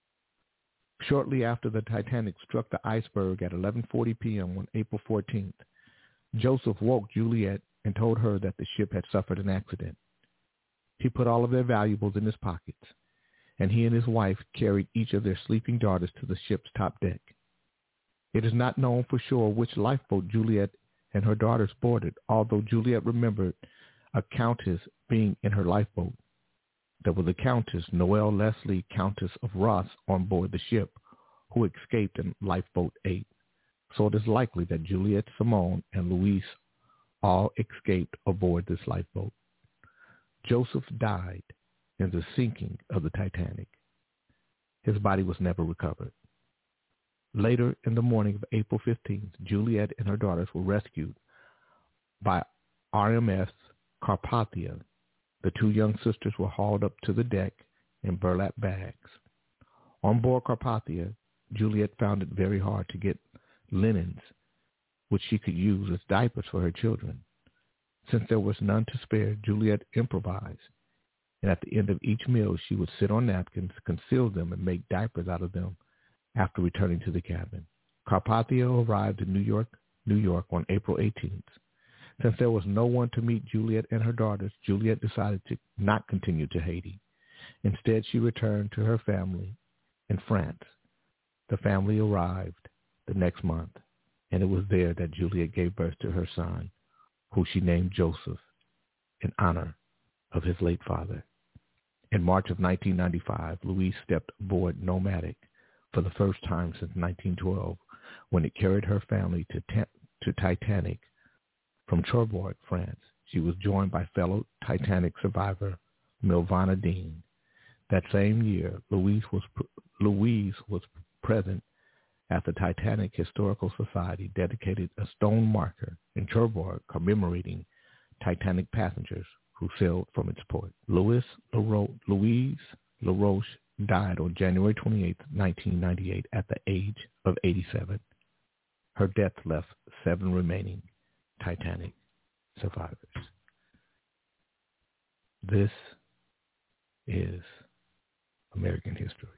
Shortly after the Titanic struck the iceberg at 11:40 p.m. on April 14th, Joseph woke Juliet and told her that the ship had suffered an accident. He put all of their valuables in his pockets, and he and his wife carried each of their sleeping daughters to the ship's top deck. It is not known for sure which lifeboat Juliet and her daughters boarded, although Juliet remembered a countess being in her lifeboat. There was a Countess, Noelle Leslie, Countess of Ross, on board the ship, who escaped in Lifeboat 8. So it is likely that Juliet, Simone, and Louise all escaped aboard this lifeboat. Joseph died in the sinking of the Titanic. His body was never recovered. Later in the morning of April 15th, Juliet and her daughters were rescued by RMS Carpathia. The two young sisters were hauled up to the deck in burlap bags. On board Carpathia, Juliet found it very hard to get linens, which she could use as diapers for her children. Since there was none to spare, Juliet improvised, and at the end of each meal, she would sit on napkins, conceal them, and make diapers out of them after returning to the cabin. Carpathia arrived in New York on April 18th. Since there was no one to meet Juliet and her daughters, Juliet decided to not continue to Haiti. Instead, she returned to her family in France. The family arrived the next month, and it was there that Juliet gave birth to her son, who she named Joseph in honor of his late father. In March of 1995, Louise stepped aboard Nomadic for the first time since 1912, when it carried her family to Titanic. From Cherbourg, France, she was joined by fellow Titanic survivor Milvana Dean. That same year, Louise was present at the Titanic Historical Society dedicated a stone marker in Cherbourg commemorating Titanic passengers who sailed from its port. Louise LaRoche died on January 28, 1998 at the age of 87. Her death left 7 remaining Titanic survivors. This is American history.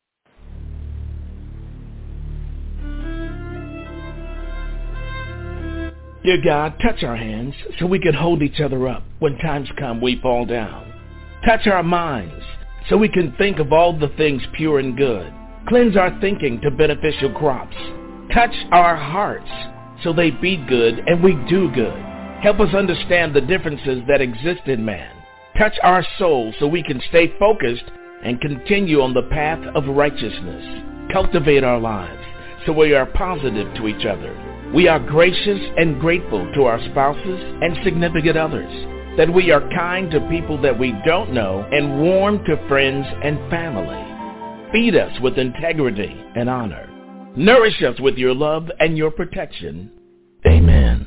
Dear God, touch our hands so we can hold each other up when times come we fall down. Touch our minds so we can think of all the things pure and good. Cleanse our thinking to beneficial crops. Touch our hearts so they beat good and we do good. Help us understand the differences that exist in man. Touch our souls so we can stay focused and continue on the path of righteousness. Cultivate our lives so we are positive to each other. We are gracious and grateful to our spouses and significant others. That we are kind to people that we don't know and warm to friends and family. Feed us with integrity and honor. Nourish us with your love and your protection. Amen.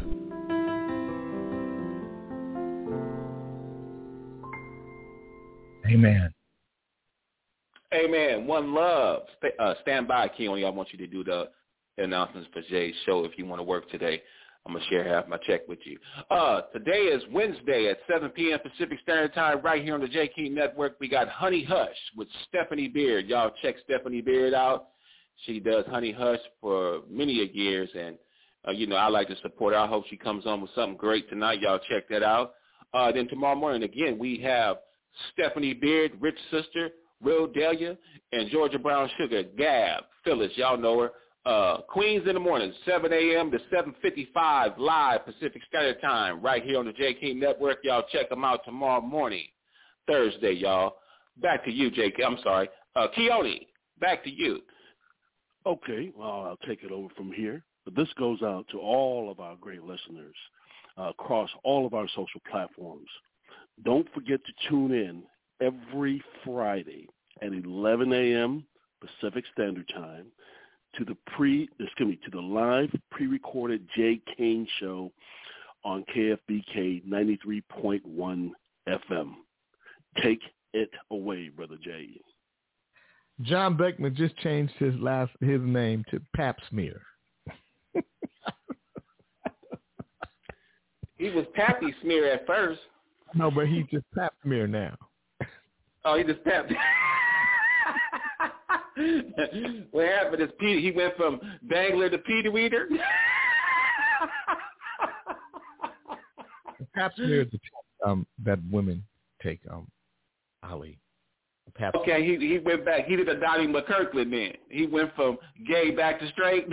Amen. Hey, man, one love. Stand by, Keone. I want you to do the announcements for Jay's show if you want to work today. I'm going to share half my check with you. Today is Wednesday at 7 p.m. Pacific Standard Time right here on the J. King Network. We got Honey Hush with Stephanie Beard. Y'all check Stephanie Beard out. She does Honey Hush for many years, and, I like to support her. I hope she comes on with something great tonight. Y'all check that out. Then tomorrow morning, again, we have Stephanie Beard, Rich Sister, Real Delia, and Georgia Brown Sugar, Gab, Phyllis, y'all know her. Queens in the morning, 7 a.m. to 7:55 live Pacific Standard Time right here on the J. King Network. Y'all check them out tomorrow morning, Thursday, y'all. Back to you, J.K. I'm sorry. Keone, back to you. Okay, well, I'll take it over from here. But this goes out to all of our great listeners across all of our social platforms. Don't forget to tune in every Friday at 11 a.m. Pacific Standard Time to the live pre-recorded J. King show on KFBK 93.1 FM. Take it away, Brother Jay. John Beckman just changed his name to Pap Smear. He was Pappy Smear at first. No, but he's just Pap Smear now. Oh, he just Pap. What happened is he went from Dangler to Peter Weeder. Pap Smear is the that women take, Ali. Pap okay, he went back. He did a Donnie McKirkland then. He went from gay back to straight.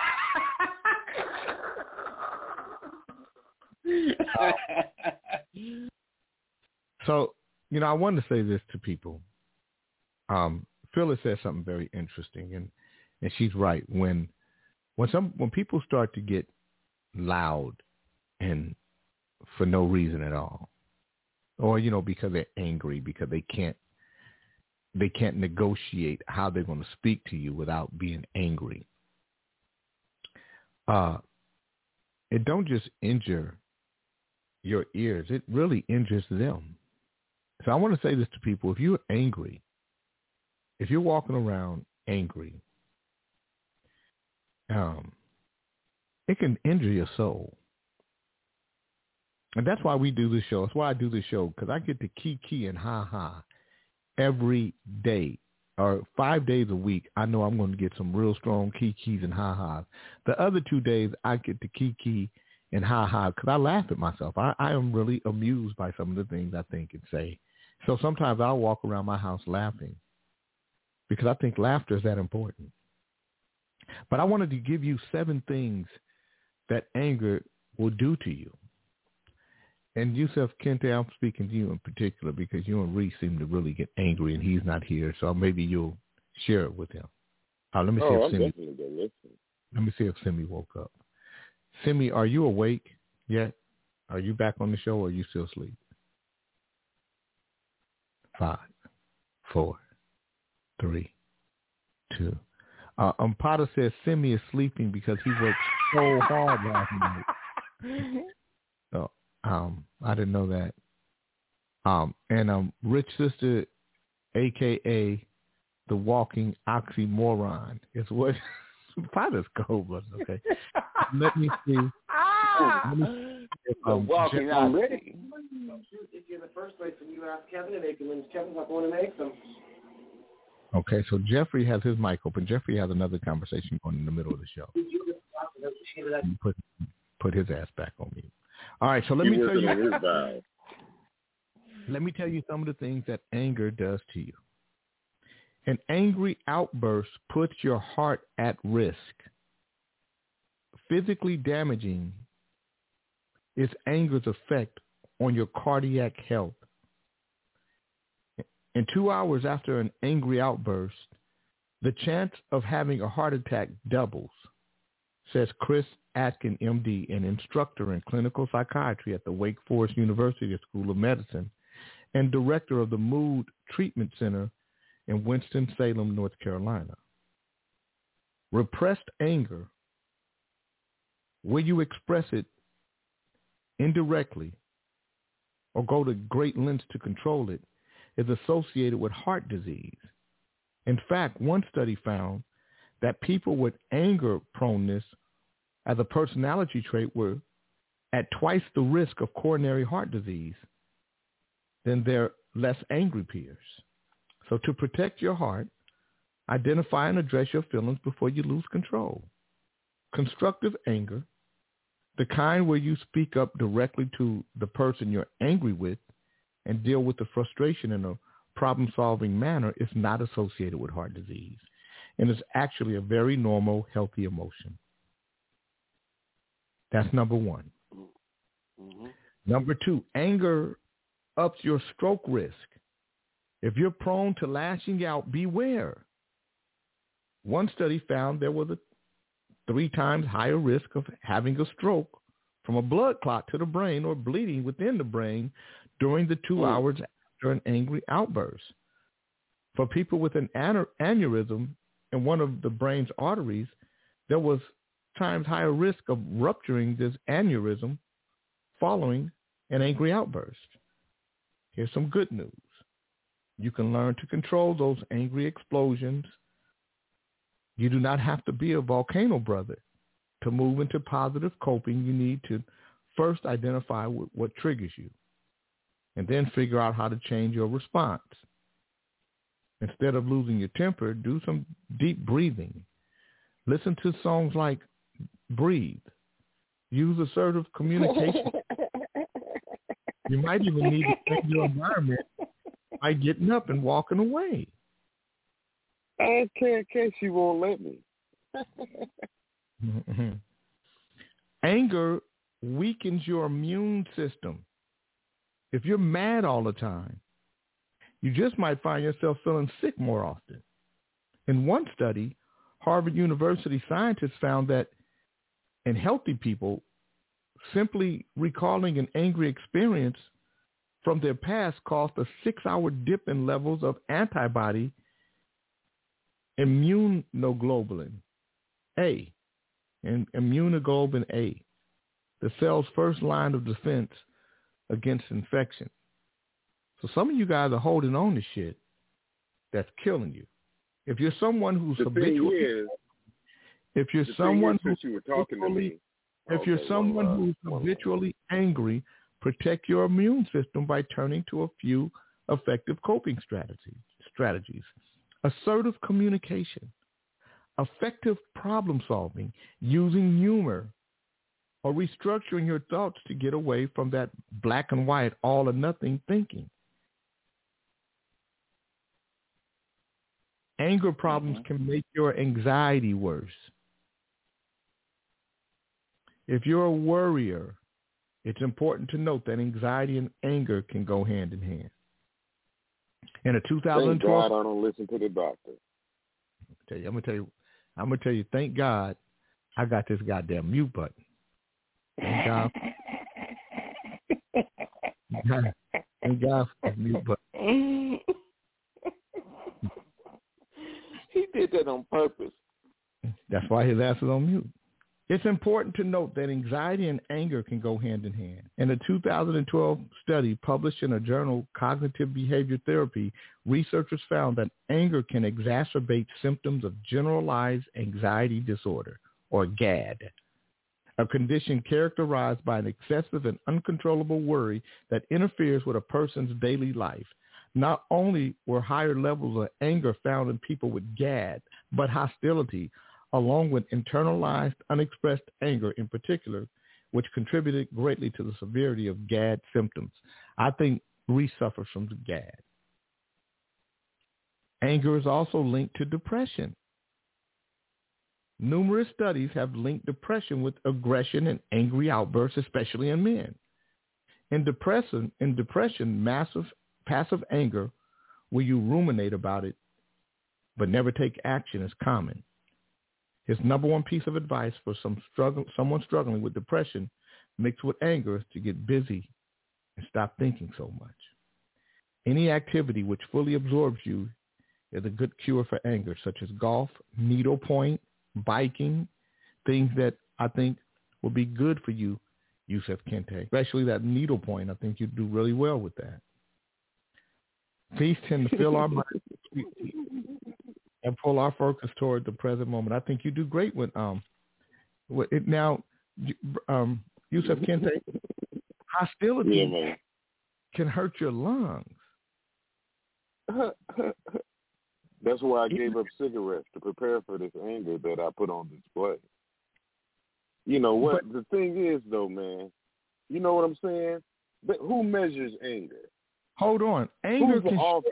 So, I wanted to say this to people. Phyllis said something very interesting, and she's right. When people start to get loud and for no reason at all, or because they're angry, because they can't negotiate how they're going to speak to you without being angry. It don't just injure your ears; it really injures them. So I want to say this to people: if you're angry, if you're walking around angry, it can injure your soul. And that's why we do this show. That's why I do this show, because I get to kiki and ha-ha every day, or 5 days a week. I know I'm going to get some real strong kikis and ha-has. The other 2 days, I get to kiki and ha-ha because I laugh at myself. I am really amused by some of the things I think and say. So sometimes I'll walk around my house laughing, because I think laughter is that important. But I wanted to give you 7 things that anger will do to you. And Yusuf Kente, I'm speaking to you in particular because you and Reese seem to really get angry, and he's not here, so maybe you'll share it with him. Let me see if Simi woke up. Simi, are you awake yet? Are you back on the show, or are you still asleep? 5, 4, 3, 2. Umpata says Simi is sleeping because he worked so hard last night. So, I didn't know that. And Rich Sister, a.k.a. the walking oxymoron, is what Umpata's go, but okay. Let me see. Walking, I'm ready. If you're in the first place, when you ask Kevin, and when Kevin's not going to make them. Okay, so Jeffrey has his mic open. Jeffrey has another conversation going in the middle of the show. Put his ass back on mute. All right, so let me tell you some of the things that anger does to you. An angry outburst puts your heart at risk. Physically damaging is anger's effect on your cardiac health. And 2 hours after an angry outburst, the chance of having a heart attack doubles, says Chris Atkin, MD, an instructor in clinical psychiatry at the Wake Forest University School of Medicine and director of the Mood Treatment Center in Winston-Salem, North Carolina. Repressed anger, where you express it indirectly or go to great lengths to control it, is associated with heart disease. In fact, one study found that people with anger proneness as a personality trait were at twice the risk of coronary heart disease than their less angry peers. So to protect your heart, identify and address your feelings before you lose control. Constructive anger, the kind where you speak up directly to the person you're angry with and deal with the frustration in a problem-solving manner, is not associated with heart disease and is actually a very normal, healthy emotion. That's number one. Mm-hmm. Number two, anger ups your stroke risk. If you're prone to lashing out, beware. One study found there was a 3 times higher risk of having a stroke from a blood clot to the brain or bleeding within the brain during the 2 hours after an angry outburst. For people with an aneurysm in one of the brain's arteries, there was times higher risk of rupturing this aneurysm following an angry outburst. Here's some good news. You can learn to control those angry explosions. You do not have to be a volcano brother to move into positive coping. You need to first identify what triggers you and then figure out how to change your response. Instead of losing your temper, do some deep breathing. Listen to songs like Breathe. Use assertive communication. You might even need to change your environment by getting up and walking away. I can't, she won't let me. Mm-hmm. Anger weakens your immune system. If you're mad all the time, you just might find yourself feeling sick more often. In one study, Harvard University scientists found that in healthy people, simply recalling an angry experience from their past caused a 6-hour dip in levels of antibody immunoglobulin A, and immunoglobulin A, the cell's first line of defense against infection. So some of you guys are holding on to shit that's killing you. If you're someone who's habitually, if you're someone who's habitually angry, protect your immune system by turning to a few effective coping strategies. Assertive communication, effective problem solving, using humor, or restructuring your thoughts to get away from that black and white, all or nothing thinking. Anger problems can make your anxiety worse. If you're a worrier, it's important to note that anxiety and anger can go hand in hand. In a 2012, thank God I don't listen to the doctor. I'm gonna tell you. Thank God, I got this goddamn mute button. Thank God. Thank God for the mute button. He did that on purpose. That's why his ass is on mute. It's important to note that anxiety and anger can go hand in hand. In a 2012 study published in a journal, Cognitive Behavior Therapy, researchers found that anger can exacerbate symptoms of generalized anxiety disorder, or GAD, a condition characterized by an excessive and uncontrollable worry that interferes with a person's daily life. Not only were higher levels of anger found in people with GAD, but hostility, along with internalized, unexpressed anger in particular, which contributed greatly to the severity of GAD symptoms. I think Reese suffers from GAD. Anger is also linked to depression. Numerous studies have linked depression with aggression and angry outbursts, especially in men. In depression, passive anger, where you ruminate about it but never take action, is common. His number one piece of advice for someone struggling with depression mixed with anger is to get busy and stop thinking so much. Any activity which fully absorbs you is a good cure for anger, such as golf, needlepoint, biking, things that I think will be good for you, Yusef Kente. Especially that needlepoint. I think you do really well with that. These tend to fill our minds with sweet tea. and pull our focus toward the present moment. I think you do great with it. Now, Yusuf Kente, hostility can hurt your lungs. That's why I gave up cigarettes to prepare for this anger that I put on display. You know what? The thing is, though, man, you know what I'm saying? But who measures anger? Hold on. Anger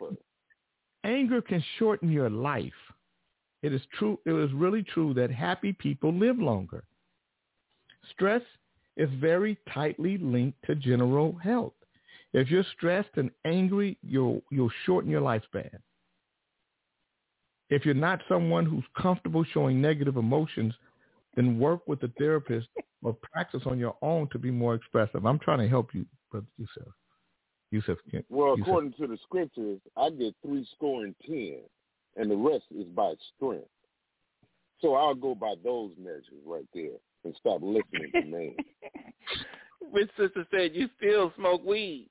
can shorten your life. It is true. It is really true that happy people live longer. Stress is very tightly linked to general health. If you're stressed and angry, you'll shorten your lifespan. If you're not someone who's comfortable showing negative emotions, then work with a therapist or practice on your own to be more expressive. I'm trying to help you, Brother Yusuf. Well, according to the scriptures, I get 310, and the rest is by strength. So I'll go by those measures right there and stop listening to me. Rich sister said you still smoke weed.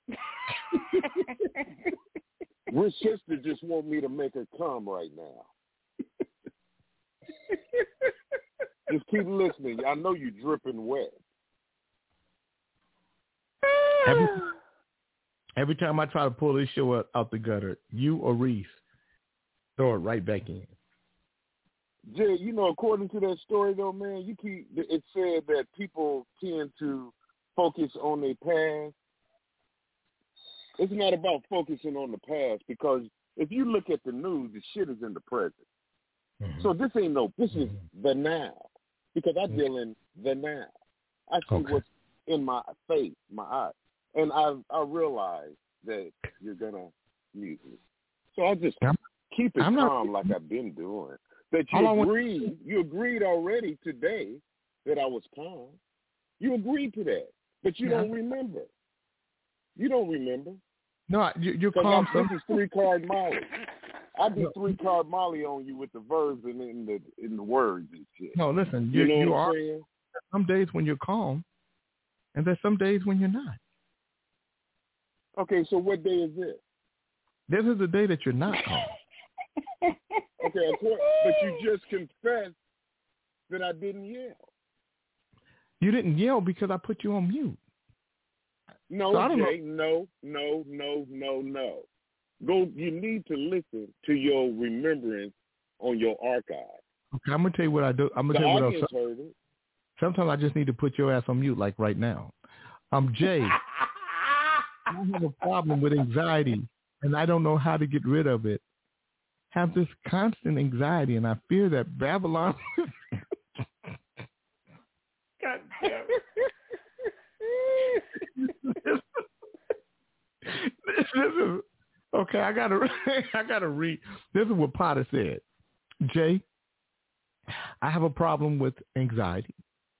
Rich sister just want me to make her come right now. Just keep listening. I know you dripping wet. Every time I try to pull this show out the gutter, you or Reese throw it right back in. Jay, you know, according to that story, though, man, it said that people tend to focus on their past. It's not about focusing on the past, because if you look at the news, the shit is in the present. Mm-hmm. So this is the now, because I deal in the now. I see what's in my face, my eyes, and I realize that you're gonna mute me. So I just keep it calm like I've been doing. That you agreed already today that I was calm. You agreed to that, but you don't remember. You don't remember. No, you're calm. This is 3-card Molly. I do 3-card Molly on you with the verbs and in the words and shit. No, listen. You know you what are. I'm saying? Some days when you're calm, and there's some days when you're not. Okay, so what day is this? This is the day that you're not calm. Okay, but you just confessed that I didn't yell. You didn't yell because I put you on mute. No, so Jay, no. Go. You need to listen to your remembrance on your archive. Okay, I'm gonna tell you what I do. I'm gonna tell you what else. Heard it. Sometimes I just need to put your ass on mute, like right now. Jay, I have a problem with anxiety, and I don't know how to get rid of it. Have this constant anxiety, and I fear that Babylon. God damn it. This is okay. I gotta read. This is what Potter said. Jay, I have a problem with anxiety,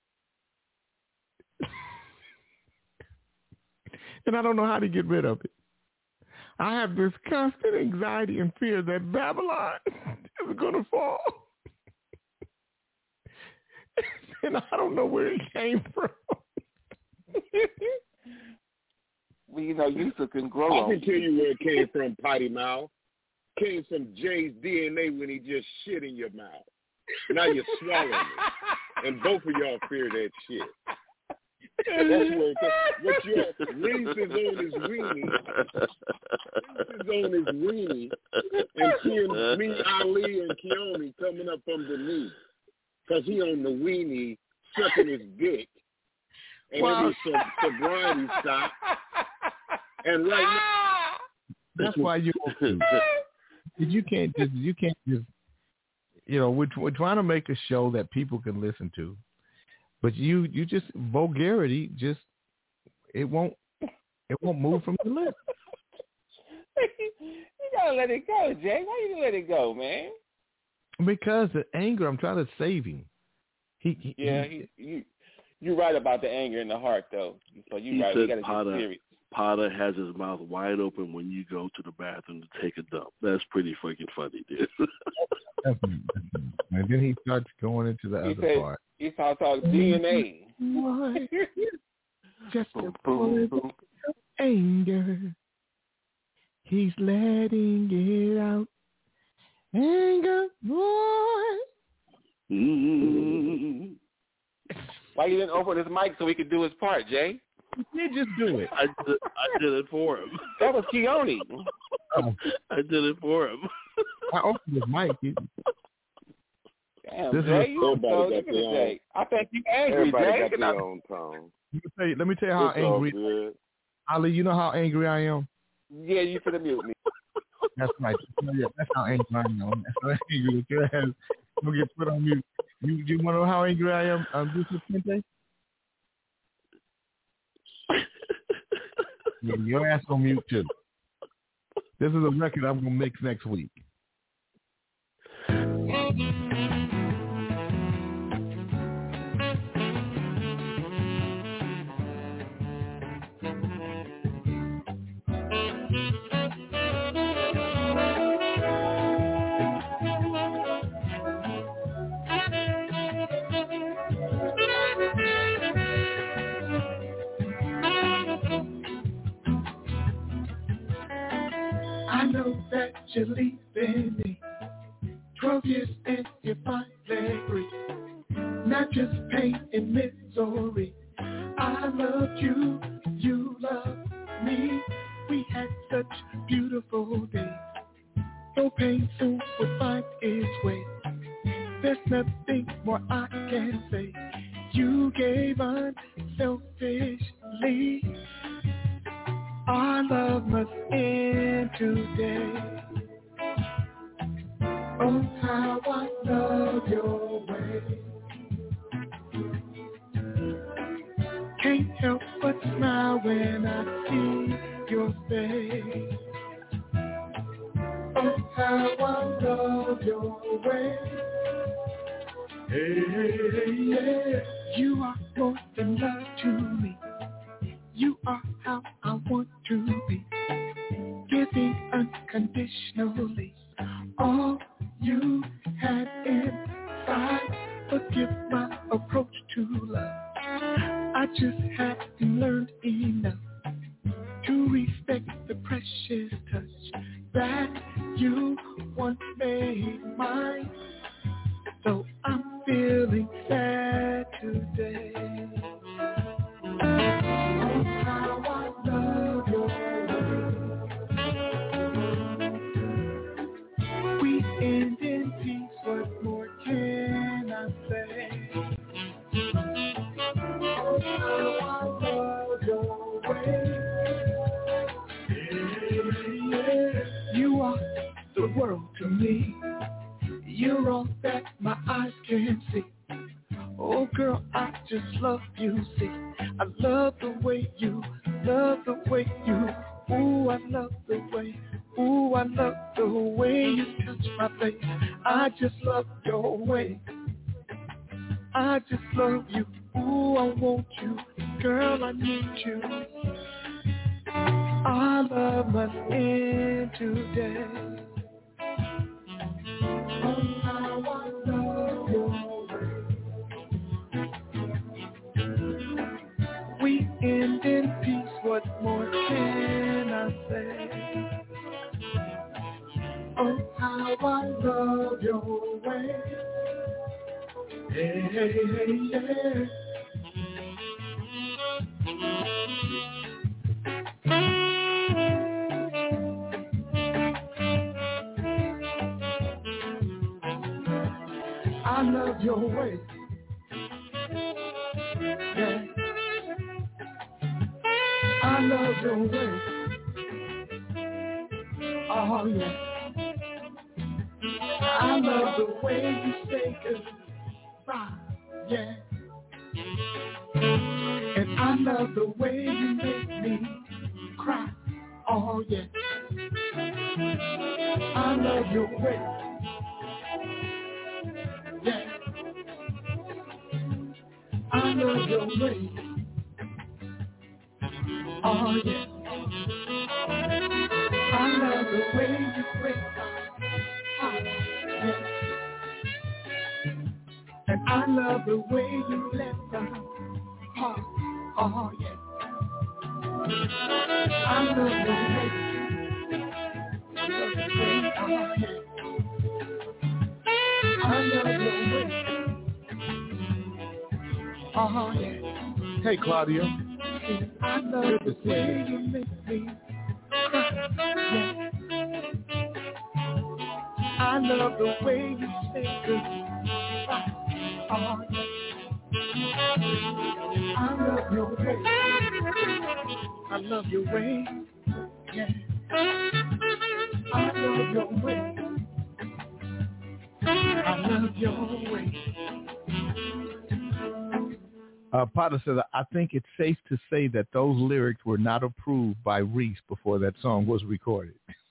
and I don't know how to get rid of it. I have this constant anxiety and fear that Babylon is going to fall. And I don't know where it came from. Well, you know, Yusuf can grow. I can tell you where it came from, potty mouth. Came from Jay's DNA when he just shit in your mouth. Now you're swallowing it. And both of y'all fear that shit. That's where what your Reese is on his weenie. Reese is on his weenie, and seeing me, Ali, and Keone coming up underneath, because he on the weenie sucking his dick, and it is sobriety stop. And right now, that's why you can't just we're trying to make a show that people can listen to. But you just vulgarity it won't move from the lips. You gotta let it go, Jay. Why you let it go, man? Because the anger, I'm trying to save him. You're right about the anger in the heart, though. So you're right. We gotta get serious. Potter has his mouth wide open when you go to the bathroom to take a dump. That's pretty fucking funny, dude. And then he starts going into the other part. He starts talking DNA. Just a bullet of anger. He's letting it out. Anger boy. Mm-hmm. Why you didn't open his mic so he could do his part, Jay? You just do it. I did it for him. That was Keone. Oh. I did it for him. I opened his mic. Damn, This Jay, is- you so look at Jay. I think you angry, Everybody Jay. got their own tone. Let me tell you how It's all angry. good. Ali, you know how angry I am? Yeah, you could have mute me. That's right. Yeah, that's how angry I am. That's how angry your ass will get put on mute. You want to know how angry I am, Mr. Pente? Yeah, your ass on mute too. This is a record I'm gonna mix next week. I know that you're leaving me. 12 years and you're finally free. Not just pain and misery. I loved you, you loved me. We had such beautiful days. No pain soon will find its way. There's nothing more I can say. You gave unselfishly. Our love must end today. Oh, how I love your way. Can't help but smile when I see your face. Oh, how I love your way. Hey, yeah. You are more than love to me. You are how I want to be. Giving unconditionally all you had inside. Forgive my approach to love. I just hadn't learned enough to respect the precious touch that you once made mine. So I'm feeling sad today. Oh, how I love your way. We end in peace, what more can I say? Oh, how I love your way. Yeah. You are the world to me. You're all that my eyes can see. Oh girl, I just love you, see. I love the way you, ooh, I love the way you touch my face. I just love your way. I just love you, ooh, I want you, girl, I need you. Our love must end today. Oh, how I love your way. We end in peace, what more can I say? Oh, how I love your way. Hey, hey, hey, yeah. I love your way. Yeah. I love your way. Oh, yeah. I love the way you say goodbye. Yeah. And I love the way you make me cry. Oh, yeah. I love your way. Yeah. I love your way. Oh, yeah. I love the way you break my heart. Yeah. And I love the way you let my heart. Oh, yeah. I love the way. I love the way. Oh, yeah. love your way. Oh, yeah. Hey, Claudia. I love the way you make me cry. Yeah. I love the way you say goodbye. Oh, yeah. I love your way. I love your way. Yeah. I love your way. I love your way. Potter said, I think it's safe to say that those lyrics were not approved by Reese before that song was recorded.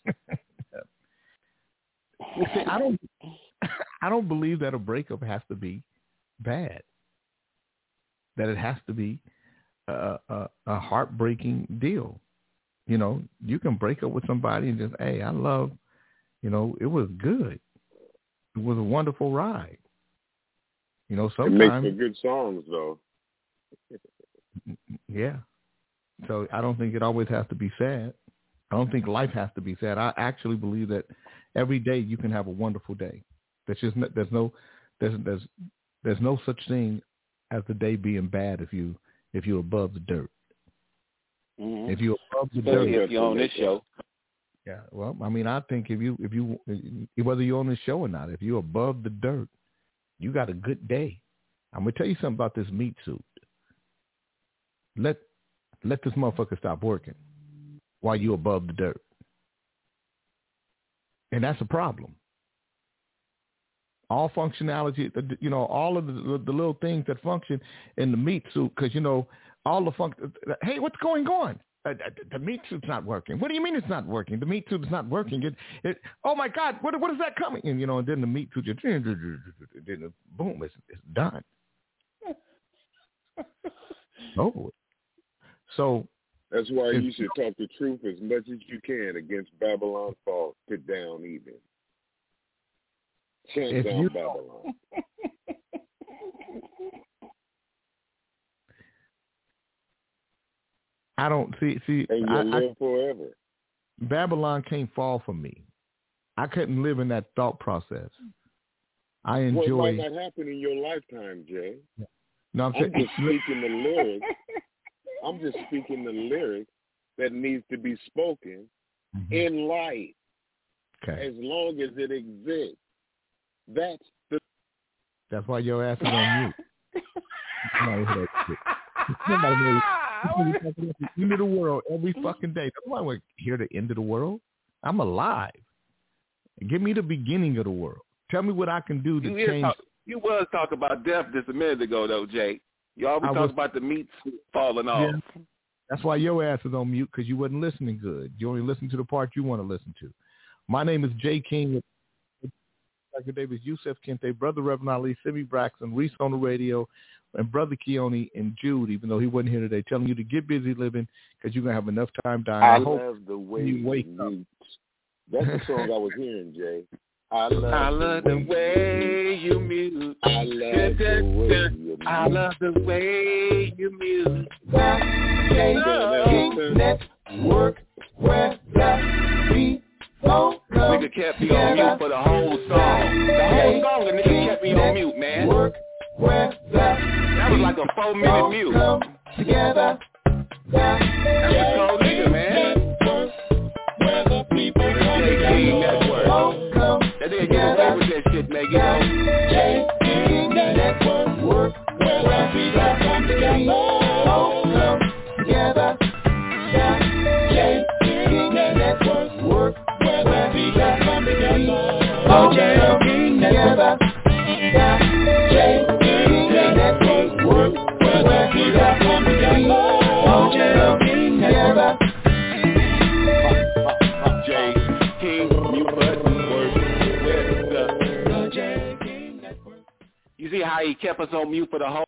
See, I don't believe that a breakup has to be bad. That it has to be a heartbreaking deal. You know, you can break up with somebody and just, hey, I love, you know, it was good. It was a wonderful ride. You know, sometimes it makes for good songs, though. Yeah. So I don't think it always has to be sad. I don't think life has to be sad. I actually believe that every day you can have a wonderful day. There's just there's no such thing as the day being bad if you're above the dirt. Mm-hmm. If you're above the especially dirt, if you're on this show. Yeah. Well, I mean, I think if you whether you're on this show or not, if you're above the dirt, you got a good day. I'm gonna tell you something about this meat suit. Let this motherfucker stop working while you're above the dirt. And that's a problem. All functionality, you know, all of the little things that function in the meat suit, because, you know, all the hey, what's going on? The meat suit's not working. What do you mean it's not working? The meat suit is not working. Oh, my God, what is that coming? And, you know, and then the meat suit, then boom, it's done. Oh. So that's why you should talk the truth as much as you can against Babylon Falls. Sit down even. Chant down Babylon. I don't see. And you'll live forever. Babylon can't fall for me. I couldn't live in that thought process. I enjoy. Well, it might not happen in your lifetime, Jay. No, I'm just speaking the lyrics. I'm just speaking the lyrics that needs to be spoken in life. Okay. As long as it exists. That's why your ass is on mute. The end of the world every fucking day. That's why we're here. The end of the world. I'm alive. Give me the beginning of the world. Tell me what I can do to change. You was talking about death just a minute ago, though, Jay. You always talk about the meat falling off. Yeah. That's why your ass is on mute, because you wasn't listening good. You only listen to the part you want to listen to. My name is Jay King. Dr. Davis, Yusef Kente, Brother Reverend Ali, Simi Braxton, Reese on the radio, and Brother Keone and Jude, even though he wasn't here today, telling you to get busy living because you're going to have enough time dying. I love the way you wake up. That's the song I was hearing, Jay. I love the way you mute. I love the way you mute. I love the way you mute. Network where the people nigga kept me on mute for the whole song. The whole song, the nigga kept me on mute, man. That was like a 4-minute mute. Together. That's a cold nigga, man. Where the people come Network. That nigga get away with that shit, man. You know. Network. Where the people come together. Together. Network. Where the people come together. Together. Network. Where the people come together. Together. Jay King, you must work with the Jay King Network. You see how he kept us on mute for the whole